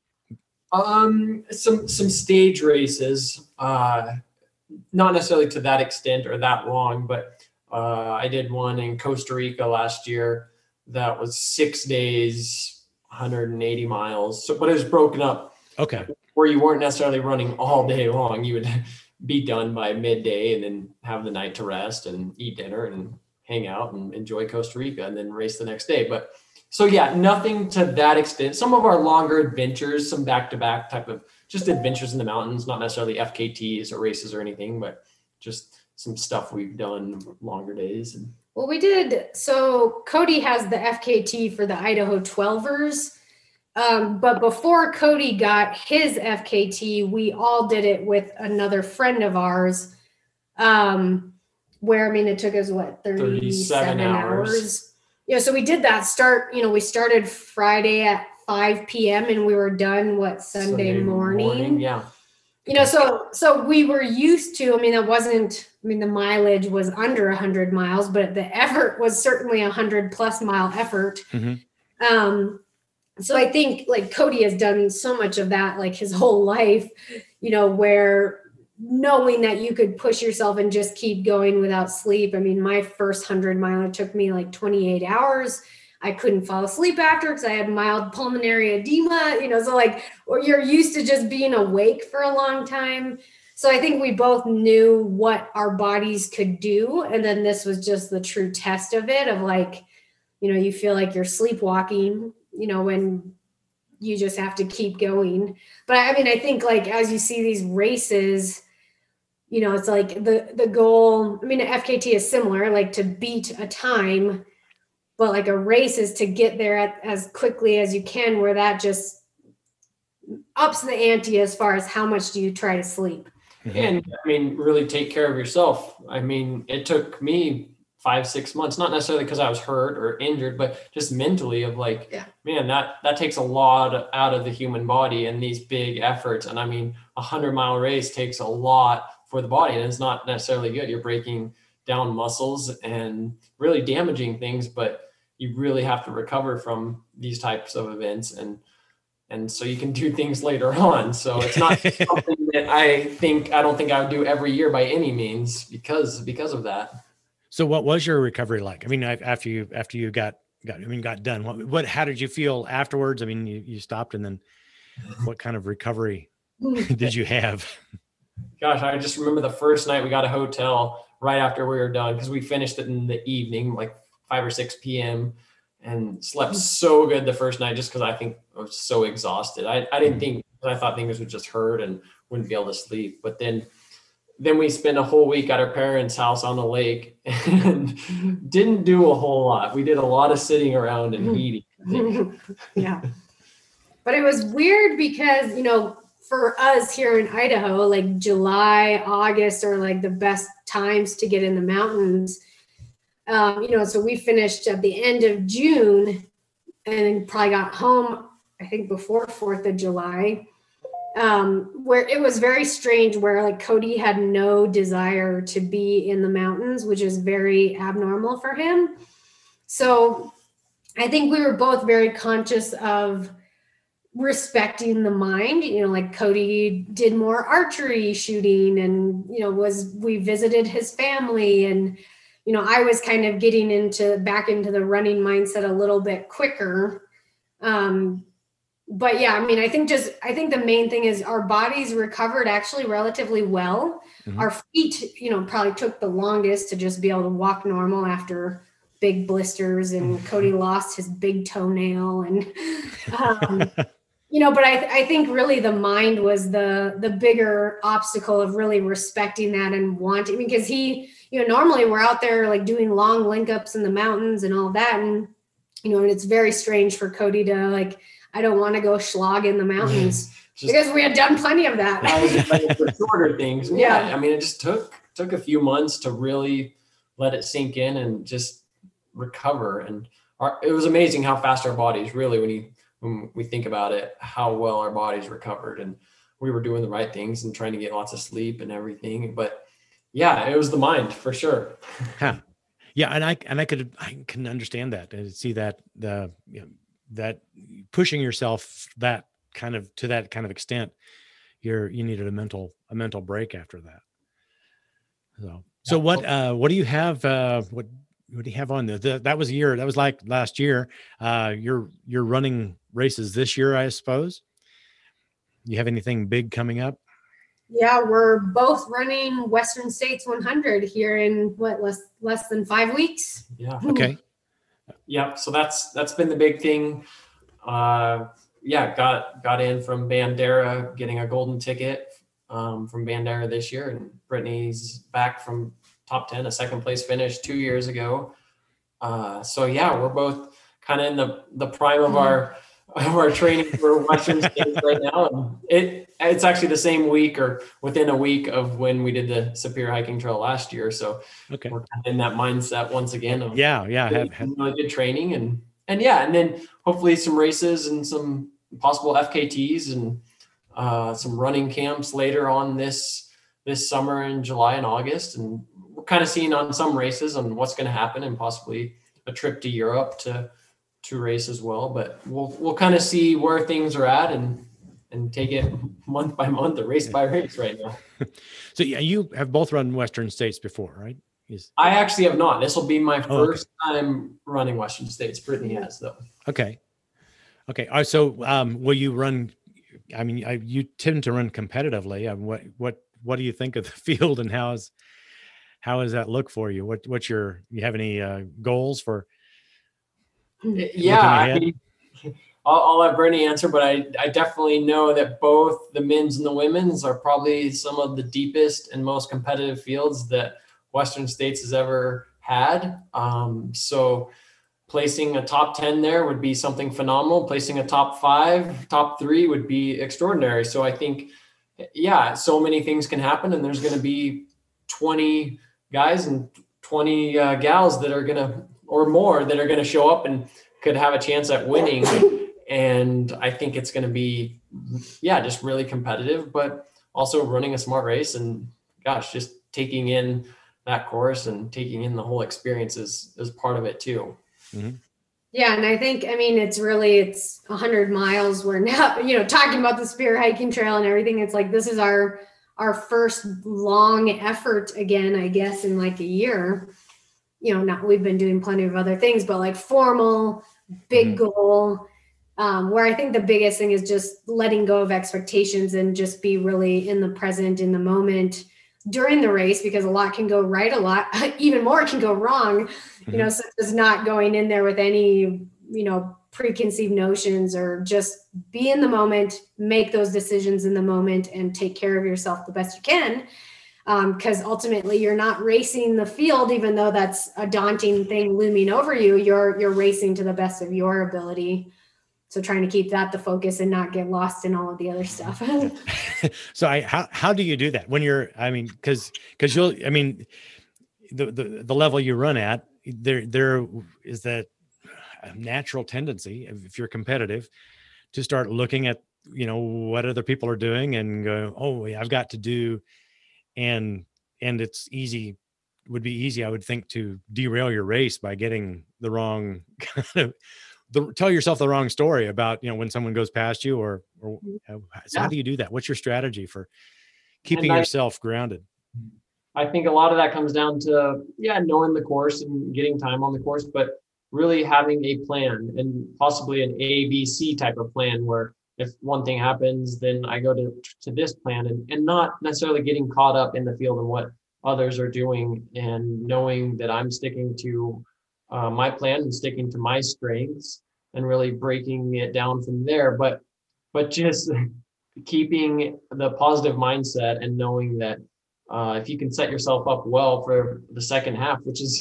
Some stage races, not necessarily to that extent or that long, but I did one in Costa Rica last year that was 6 days, 180 miles. So, but it was broken up. Okay. Where you weren't necessarily running all day long. You would be done by midday and then have the night to rest and eat dinner and hang out and enjoy Costa Rica and then race the next day. But so yeah, nothing to that extent. Some of our longer adventures, some back-to-back type of just adventures in the mountains, not necessarily FKTs or races or anything, but just some stuff we've done longer days. Well, we did. So Cody has the FKT for the Idaho 12ers. But before Cody got his FKT, we all did it with another friend of ours. Where, I mean, it took us 37 hours. So we did that we started Friday at 5 p.m. and we were done Sunday morning. Yeah. So we were used to, the mileage was under 100 miles, but the effort was certainly 100+ mile effort. So I think like Cody has done so much of that, like his whole life, where knowing that you could push yourself and just keep going without sleep. I mean, my first 100 miler took me like 28 hours. I couldn't fall asleep after because I had mild pulmonary edema, so like, or you're used to just being awake for a long time. So I think we both knew what our bodies could do. And then this was just the true test of it, of like, you feel like you're sleepwalking, when you just have to keep going. But I mean, I think like as you see these races, it's like the goal. I mean, FKT is similar, like to beat a time, but like a race is to get there as quickly as you can, where that just ups the ante as far as how much do you try to sleep. And I mean, really take care of yourself. I mean, it took me 5-6 months, not necessarily because I was hurt or injured, but just mentally of like, man, that takes a lot out of the human body and these big efforts. And I mean, 100-mile race takes a lot for the body, and it's not necessarily good. You're breaking down muscles and really damaging things, but you really have to recover from these types of events. And so you can do things later on. So it's not something that I don't think I would do every year by any means because of that. So what was your recovery like? I mean, after you got done, how did you feel afterwards? I mean, you stopped, and then what kind of recovery did you have? Gosh, I just remember the first night we got a hotel right after we were done, because we finished it in the evening, like 5 or 6 p.m. and slept so good the first night just because I think I was so exhausted. I didn't think, I thought things would just hurt and wouldn't be able to sleep. But then we spent a whole week at our parents' house on the lake and didn't do a whole lot. We did a lot of sitting around and eating. Yeah. But it was weird because, for us here in Idaho, like July, August are like the best times to get in the mountains. So we finished at the end of June and probably got home, I think before 4th of July, where it was very strange, where like Cody had no desire to be in the mountains, which is very abnormal for him. So I think we were both very conscious of respecting the mind. Like Cody did more archery shooting and, we visited his family, and I was kind of getting back into the running mindset a little bit quicker. But yeah, I mean, I think the main thing is our bodies recovered actually relatively well. Mm-hmm. Our feet, probably took the longest to just be able to walk normal after big blisters, and Cody lost his big toenail, and, but I think really the mind was the bigger obstacle of really respecting that and wanting, because he, normally we're out there like doing long link ups in the mountains and all that. And, and it's very strange for Cody to like, I don't want to go slog in the mountains because we had done plenty of that. I was excited for shorter things. Yeah. I mean, it just took a few months to really let it sink in and just recover. And it was amazing how fast our bodies really, when we think about it, how well our bodies recovered, and we were doing the right things and trying to get lots of sleep and everything. But yeah, it was the mind for sure. Huh. Yeah. And I can understand that and see that that pushing yourself to that kind of extent, you needed a mental break after that. So what do you have? What do you have on there? That was like last year. You're running races this year, I suppose. You have anything big coming up? Yeah, we're both running Western States 100 here in less than 5 weeks. Yeah. Okay. Yeah. So that's been the big thing. Got in from Bandera, getting a golden ticket from Bandera this year, and Brittany's back from top 10, a second place finish 2 years ago. We're both kind of in the prime of our training for Western States right now. And it's actually the same week or within a week of when we did the Superior Hiking Trail last year. So okay, we're kind of in that mindset once again. Of have really good training and then hopefully some races and some possible FKTs and some running camps later on this summer in July and August. And we're kind of seeing on some races on what's going to happen, and possibly a trip to Europe to race as well. But we'll kind of see where things are at and take it month by month or race by race right now. So yeah, you have both run Western States before, right? I actually have not. This will be my first time running Western States. Brittany has, though. Okay. So will you run? I mean, you tend to run competitively. What do you think of the field, and how does that look for you? You have any goals for? Yeah, I'll let Brittany answer, but I definitely know that both the men's and the women's are probably some of the deepest and most competitive fields that Western States has ever had. So placing a top 10 there would be something phenomenal. Placing a top 5, top 3 would be extraordinary. So I think, yeah, so many things can happen, and there's going to be 20 guys and 20 gals that are going to, or more, that are going to show up and could have a chance at winning. And I think it's going to be, yeah, just really competitive, but also running a smart race, and gosh, just taking in that course and taking in the whole experience is part of it too. Mm-hmm. Yeah. And I think, it's 100 miles. We're now, talking about the Spear Hiking Trail and everything. It's like, this is our first long effort again, I guess, in like a year. We've been doing plenty of other things, but like formal, big goal. Where I think the biggest thing is just letting go of expectations and just be really in the present, in the moment during the race, because a lot can go right, a lot, even more can go wrong, so it's not going in there with any, preconceived notions, or just be in the moment, make those decisions in the moment, and take care of yourself the best you can. Because ultimately you're not racing the field, even though that's a daunting thing looming over you, you're racing to the best of your ability. So trying to keep that the focus and not get lost in all of the other stuff. So how do you do that when you're, cause you'll, the level you run at, there is that natural tendency, if you're competitive, to start looking at, what other people are doing and go, oh, I've got to do, and it's would be easy, I would think, to derail your race by getting the wrong kind of, tell yourself the wrong story about, when someone goes past you, or so how do you do that? What's your strategy for keeping yourself grounded? I think a lot of that comes down to, knowing the course and getting time on the course, but really having a plan, and possibly an ABC type of plan, where if one thing happens, then I go to this plan, and not necessarily getting caught up in the field and what others are doing, and knowing that I'm sticking to my plan and sticking to my strengths, and really breaking it down from there. But just keeping the positive mindset, and knowing that if you can set yourself up well for the second half, which is,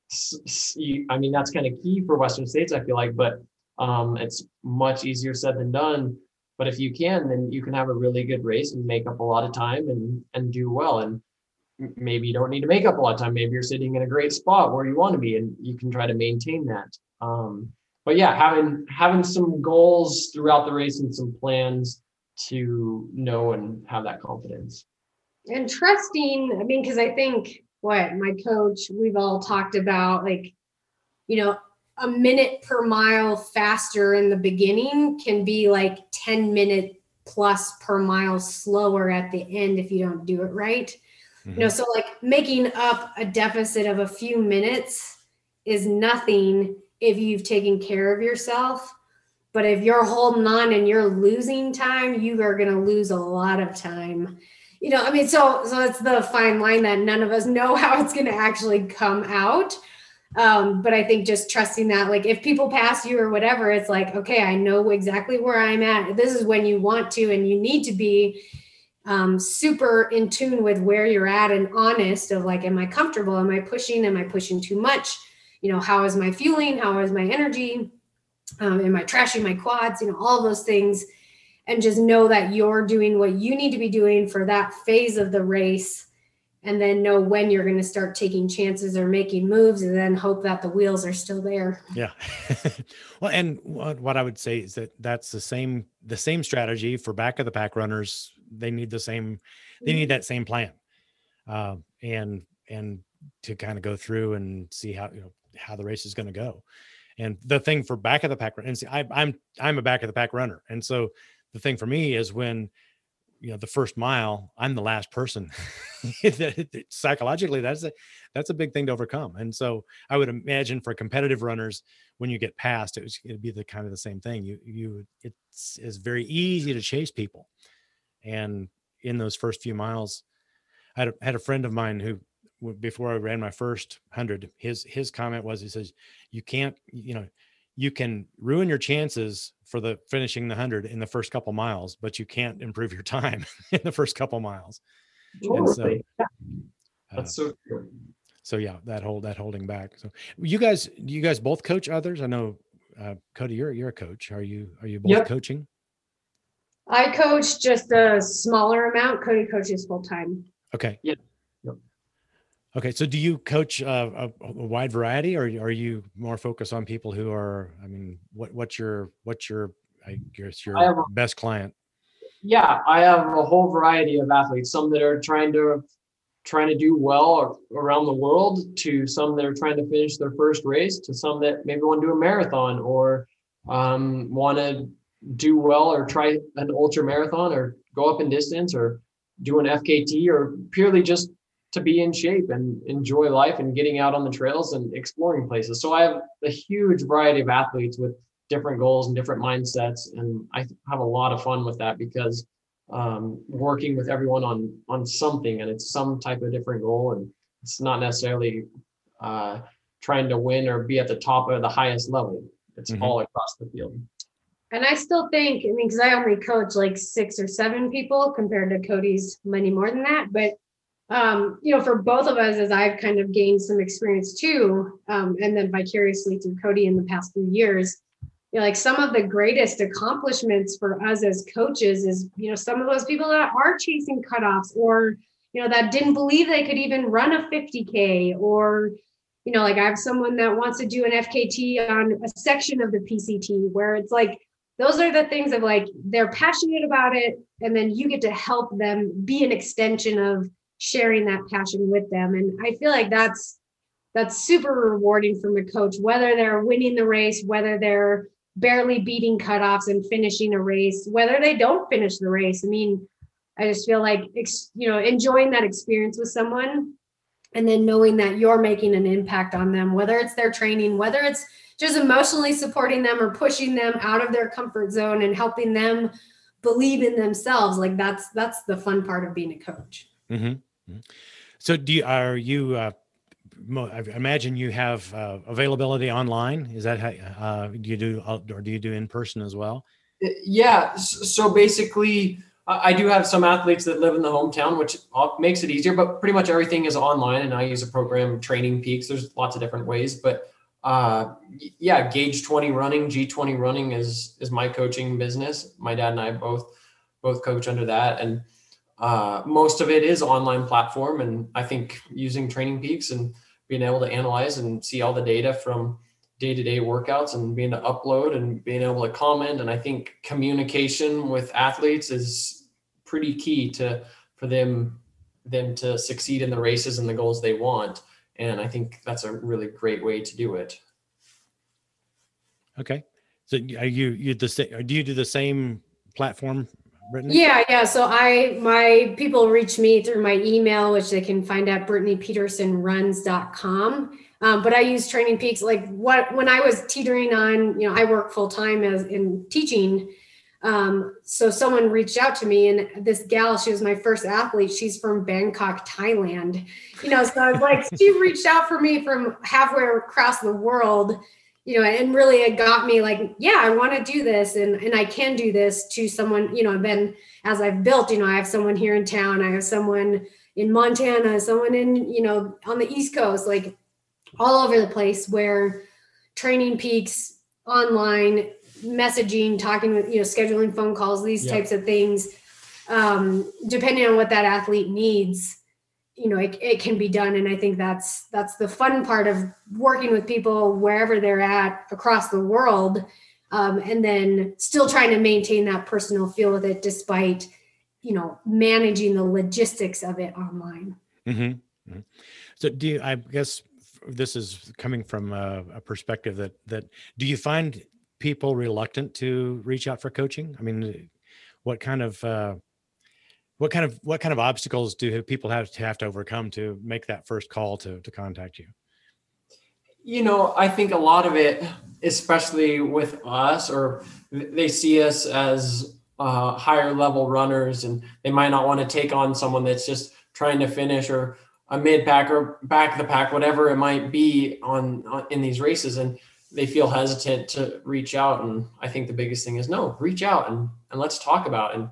that's kind of key for Western States, I feel like, but it's much easier said than done. But if you can, then you can have a really good race and make up a lot of time and do well. And maybe you don't need to make up a lot of time. Maybe you're sitting in a great spot where you want to be, and you can try to maintain that. But yeah, having some goals throughout the race and some plans to know and have that confidence. And trusting, because I think my coach, we've all talked about, like, a minute per mile faster in the beginning can be like 10 minute plus per mile slower at the end if you don't do it right. So like making up a deficit of a few minutes is nothing if you've taken care of yourself. But if you're holding on and you're losing time, you are going to lose a lot of time. So it's the fine line that none of us know how it's going to actually come out. But I think just trusting that, like, if people pass you or whatever, it's like, okay, I know exactly where I'm at. This is when you want to, and you need to be super in tune with where you're at, and honest of like, am I comfortable? Am I pushing too much? How is my fueling? How is my energy? Am I trashing my quads? All those things. And just know that you're doing what you need to be doing for that phase of the race, and then know when you're going to start taking chances or making moves, and then hope that the wheels are still there. Yeah. Well, and what I would say is that that's the same strategy for back of the pack runners. They need that same plan. And to kind of go through and see how the race is going to go. And the thing for back of the pack, and see, I'm a back of the pack runner. And so the thing for me is when, the first mile, I'm the last person. Psychologically, that's a big thing to overcome. And so I would imagine for competitive runners, when you get past, it'd be the kind of the same thing. It's very easy to chase people. And in those first few miles, I had a friend of mine who, before I ran my first 100, his comment was, he says, you can't you can ruin your chances for the finishing the 100 in the first couple miles, but you can't improve your time in the first couple miles. Totally. So, That's so true. So yeah, that holding back. So you guys both coach others? I know, Cody, you're a coach. Are you both Yep. coaching? I coach just a smaller amount. Cody coaches full time. Okay. Yep. Okay. So do you coach a wide variety, or are you more focused on people who are, I mean, what's your, I guess your best client? Yeah, I have a whole variety of athletes, some that are trying to do well around the world, to some that are trying to finish their first race, to some that maybe want to do a marathon or want to do well or try an ultra marathon or go up in distance or do an FKT, or purely just to be in shape and enjoy life and getting out on the trails and exploring places. So I have a huge variety of athletes with different goals and different mindsets. And I have a lot of fun with that, because working with everyone on something, and it's some type of different goal, and it's not necessarily trying to win or be at the top of the highest level. It's all across the field. And I still think, I mean, because I only coach like 6 or 7 people compared to Cody's many more than that. But, for both of us, as I've kind of gained some experience too, and then vicariously through Cody in the past few years, like some of the greatest accomplishments for us as coaches is, some of those people that are chasing cutoffs, or, that didn't believe they could even run a 50K, or, like I have someone that wants to do an FKT on a section of the PCT, where it's like, those are the things of like, they're passionate about it. And then you get to help them be an extension of sharing that passion with them. And I feel like that's super rewarding from a coach, whether they're winning the race, whether they're barely beating cutoffs and finishing a race, whether they don't finish the race. I mean, I just feel like, enjoying that experience with someone, and then knowing that you're making an impact on them, whether it's their training, whether it's just emotionally supporting them or pushing them out of their comfort zone and helping them believe in themselves. Like that's the fun part of being a coach. Mm-hmm. So I imagine you have availability online. Is that how do you do, or do you do in person as well? Yeah. So basically, I do have some athletes that live in the hometown, which makes it easier, but pretty much everything is online, and I use a program, Training Peaks. There's lots of different ways, but Gauge 20 Running, G20 Running is my coaching business. My dad and I both coach under that. And most of it is online platform. And I think using Training Peaks and being able to analyze and see all the data from day-to-day workouts and being able to upload and being able to comment. And I think communication with athletes is pretty key for them to succeed in the races and the goals they want. And I think that's a really great way to do it. Okay. So do you do the same platform, Brittany? Yeah. So my people reach me through my email, which they can find at BrittanyPetersonRuns.com. But I use Training Peaks. Like when I was teetering on, I work full time in teaching. So someone reached out to me, and this gal, she was my first athlete. She's from Bangkok, Thailand. So I was like, she reached out for me from halfway across the world, and really it got me like, yeah, I want to do this, and I can do this, to someone, then as I've built, I have someone here in town, I have someone in Montana, someone in, on the East Coast, like all over the place, where Training Peaks online, messaging, talking with, scheduling phone calls, these types of things, depending on what that athlete needs, it can be done. And I think that's the fun part of working with people wherever they're at across the world, and then still trying to maintain that personal feel with it, despite, managing the logistics of it online. Mm-hmm. Mm-hmm. So I guess this is coming from a perspective that do you find people reluctant to reach out for coaching? I mean, what kind of obstacles do people have to overcome to make that first call to contact you? I think a lot of it, especially with us, or they see us as higher level runners, and they might not want to take on someone that's just trying to finish, or a mid pack or back of the pack, whatever it might be in these races. And they feel hesitant to reach out. And I think the biggest thing is no, reach out and let's talk about it. And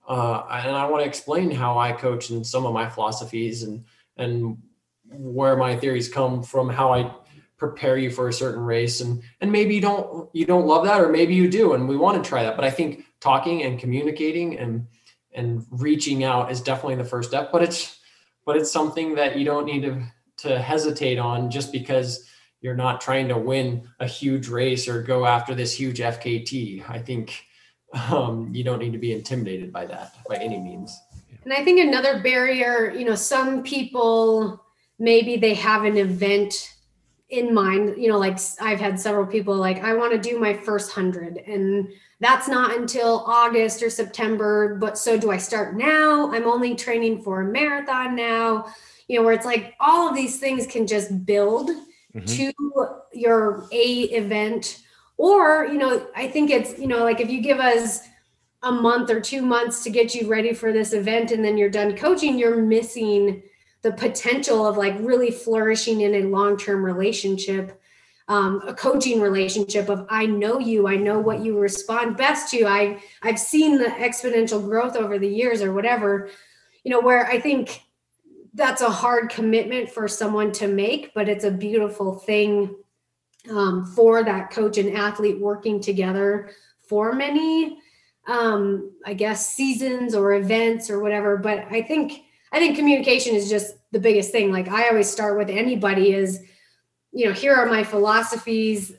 I want to explain how I coach and some of my philosophies and where my theories come from, how I prepare you for a certain race. And maybe you don't love that, or maybe you do, and we want to try that. But I think talking and communicating and reaching out is definitely the first step, but it's something that you don't need to hesitate on just because you're not trying to win a huge race or go after this huge FKT. I think you don't need to be intimidated by that by any means. And I think another barrier, some people, maybe they have an event in mind, like I've had several people like, I want to do my first 100, and that's not until August or September. But so do I start now? I'm only training for a marathon now, where it's like all of these things can just build to your event. Or, I think it's, like if you give us a month or 2 months to get you ready for this event and then you're done coaching, you're missing the potential of like really flourishing in a long-term relationship, a coaching relationship of, I know you, I know what you respond best to. I've seen the exponential growth over the years or whatever, where I think that's a hard commitment for someone to make, but it's a beautiful thing for that coach and athlete working together for many, I guess, seasons or events or whatever. But I think communication is just the biggest thing. Like I always start with anybody is, here are my philosophies.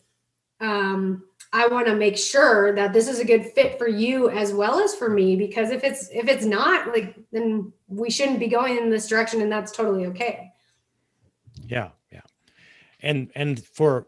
I want to make sure that this is a good fit for you as well as for me, because if it's not, like, then we shouldn't be going in this direction, and that's totally okay. Yeah. And for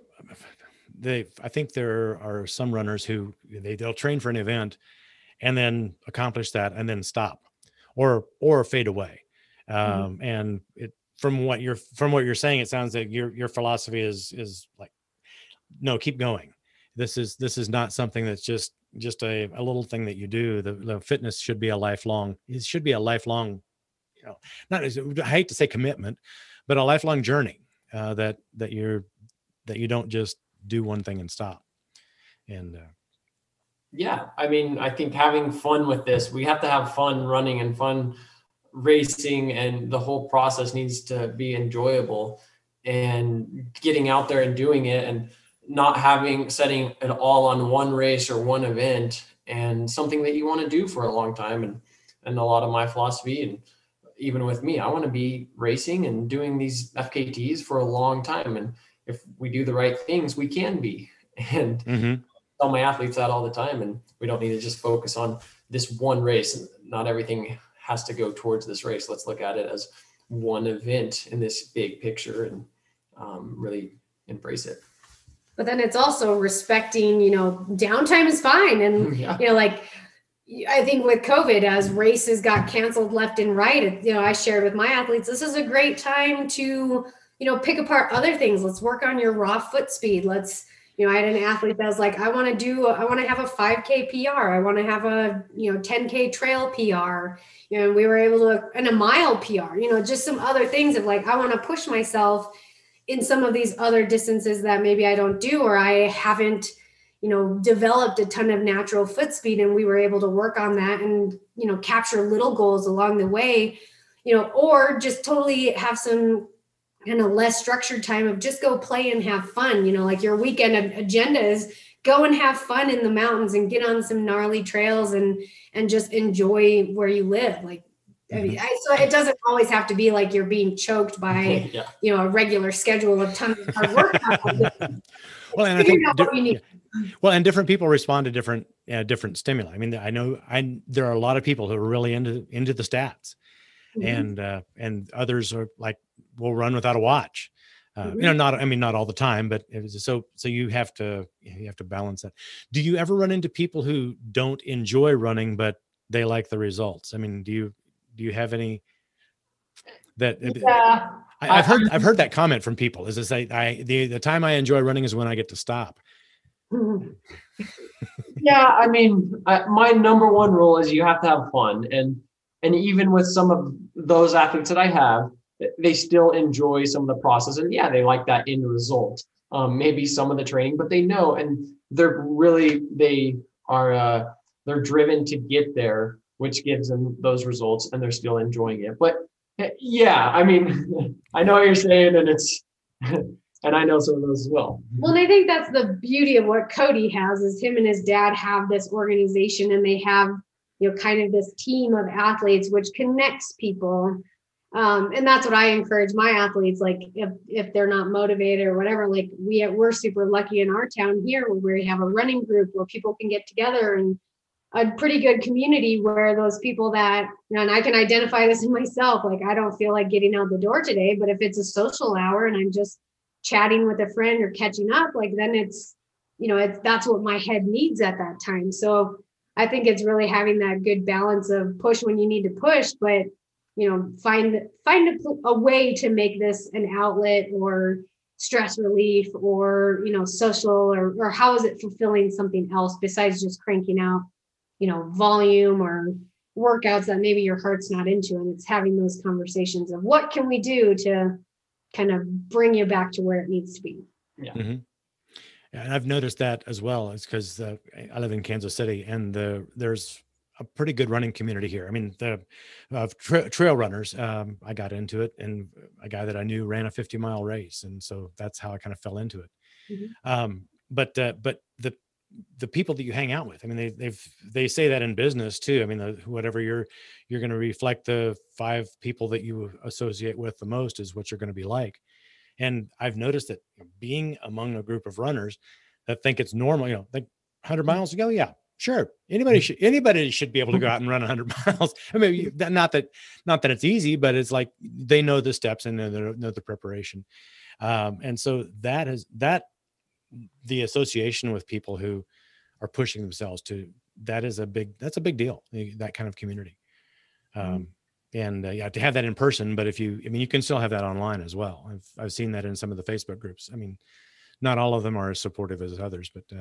I think there are some runners who they'll train for an event and then accomplish that and then stop or fade away. And from what you're saying, it sounds like your philosophy is like, no, keep going. This is not something that's just a little thing that you do. The fitness should be a lifelong, not, I hate to say commitment, but a lifelong journey, that you don't just do one thing and stop. And yeah, I mean, I think having fun with this, we have to have fun running and fun racing, and the whole process needs to be enjoyable, and getting out there and doing it, and not setting it all on one race or one event, and something that you want to do for a long time. And a lot of my philosophy, and even with me, I want to be racing and doing these FKTs for a long time. And if we do the right things, we can be. And tell my athletes that all the time. And we don't need to just focus on this one race. Not everything has to go towards this race. Let's look at it as one event in this big picture, and really embrace it. But then it's also respecting, downtime is fine. And, like, I think with COVID, as races got canceled left and right, I shared with my athletes, this is a great time to, pick apart other things. Let's work on your raw foot speed. I had an athlete that was like, I want to have a 5K PR. I want to have a, 10K trail PR. We were able to, and a mile PR, just some other things of like, I want to push myself in some of these other distances that maybe I don't do, or I haven't, developed a ton of natural foot speed. And we were able to work on that and, capture little goals along the way, or just totally have some kind of less structured time of just go play and have fun. Like your weekend agenda is go and have fun in the mountains and get on some gnarly trails and just enjoy where you live. Like, I mean, so it doesn't always have to be like you're being choked by, a regular schedule of tons of hard work. Well, and I think, and different people respond to different stimuli. I mean, I know there are a lot of people who are really into the stats, and others are like, will run without a watch. Not all the time, but so you have to balance that. Do you ever run into people who don't enjoy running, but they like the results? I mean, do you have any that? Yeah. I've heard that comment from people, is to say, the time I enjoy running is when I get to stop. Yeah. I mean, my number one rule is you have to have fun. And even with some of those athletes that I have, they still enjoy some of the process, and they like that end result. maybe some of the training, but they know, and they're driven to get there, which gives them those results, and they're still enjoying it. But yeah, I mean, I know what you're saying, and it's, and I know some of those as well. Well, and I think that's the beauty of what Cody has, is him and his dad have this organization, and they have, kind of this team of athletes, which connects people. And that's what I encourage my athletes. Like if they're not motivated or whatever, like we're super lucky in our town here where we have a running group where people can get together, and a pretty good community where those people that, and I can identify this in myself, like I don't feel like getting out the door today, but if it's a social hour and I'm just chatting with a friend or catching up, like then it's, that's what my head needs at that time. So I think it's really having that good balance of push when you need to push, but find a way to make this an outlet or stress relief or, social or how is it fulfilling something else besides just cranking out, volume or workouts that maybe your heart's not into. And it's having those conversations of what can we do to kind of bring you back to where it needs to be. Yeah. Mm-hmm. And I've noticed that as well. It's because I live in Kansas City, and there's a pretty good running community here. I mean, the trail runners, I got into it, and a guy that I knew ran a 50-mile race. And so that's how I kind of fell into it. Mm-hmm. But the people that you hang out with, I mean, they say that in business too. I mean, whatever you're going to reflect the 5 people that you associate with the most is what you're going to be like. And I've noticed that being among a group of runners that think it's normal, like 100 miles to go. Yeah, sure. Anybody should be able to go out and run 100 miles. I mean, not that it's easy, but it's like they know the steps and they know the preparation. And so that the association with people who are pushing themselves that's a big deal, that kind of community. And to have that in person, but you can still have that online as well. I've seen that in some of the Facebook groups. I mean, not all of them are as supportive as others, but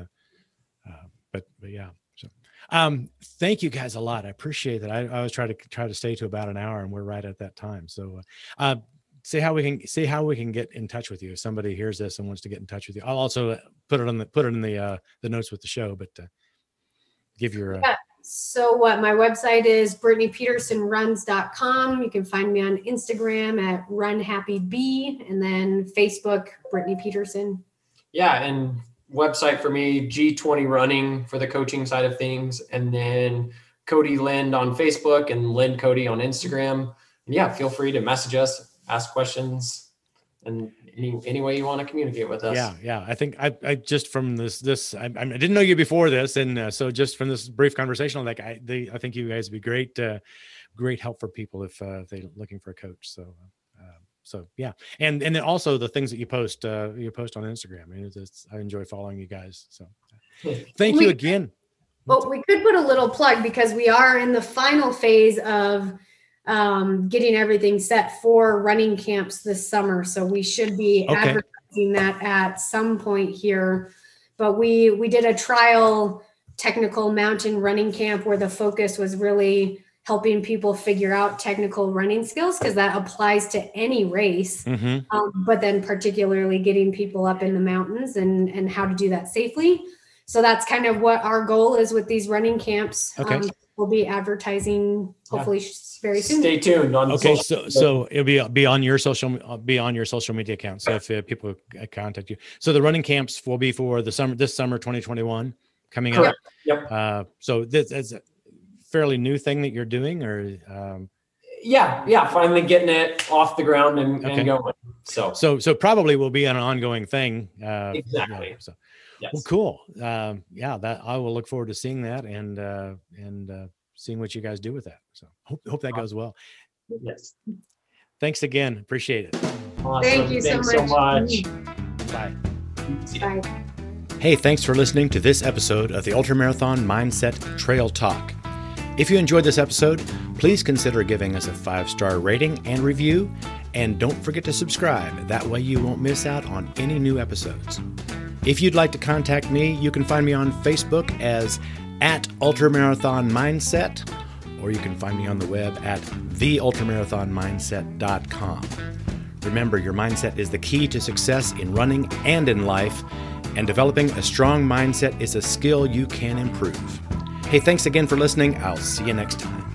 yeah. So, thank you guys a lot. I appreciate that. I always try to stay to about an hour, and we're right at that time. So, see how we can get in touch with you. If somebody hears this and wants to get in touch with you, I'll also put it in the notes with the show, but give your, So my website is BrittanyPetersonRuns.com. You can find me on Instagram at RunHappyBee, and then Facebook, Brittany Peterson. Yeah. And website for me, G20 Running for the coaching side of things. And then Cody Lind on Facebook and Lind Cody on Instagram. And yeah, feel free to message us, ask questions, and any way you want to communicate with us. Yeah. I think I just from this, I didn't know you before this. And so just from this brief conversation, like I think you guys would be great help for people if they're looking for a coach. So yeah. And then also the things that you post on Instagram. I mean, I enjoy following you guys. So thank you again. Well, we could put a little plug because we are in the final phase of getting everything set for running camps this summer. So we should be advertising that at some point here. But we did a trial technical mountain running camp where the focus was really helping people figure out technical running skills, because that applies to any race. Mm-hmm. But then particularly getting people up in the mountains and how to do that safely. So that's kind of what our goal is with these running camps. Okay. We'll be advertising hopefully very soon. Stay tuned on. Okay, so it'll be on your social media account. So if people contact you, so the running camps will be for this summer 2021 coming up. Yep. So this is a fairly new thing that you're doing, or yeah, finally getting it off the ground and going. So probably will be an ongoing thing. Exactly. So. Yes. Well, cool. That I will look forward to seeing that and seeing what you guys do with that. So hope that goes well. Yes. Thanks again. Appreciate it. Awesome. Thank you so much. Bye. Bye. Hey, thanks for listening to this episode of the Ultramarathon Mindset Trail Talk. If you enjoyed this episode, please consider giving us a 5-star rating and review, and don't forget to subscribe. That way you won't miss out on any new episodes. If you'd like to contact me, you can find me on Facebook as @Ultramarathon Mindset, or you can find me on the web at theultramarathonmindset.com. Remember, your mindset is the key to success in running and in life, and developing a strong mindset is a skill you can improve. Hey, thanks again for listening. I'll see you next time.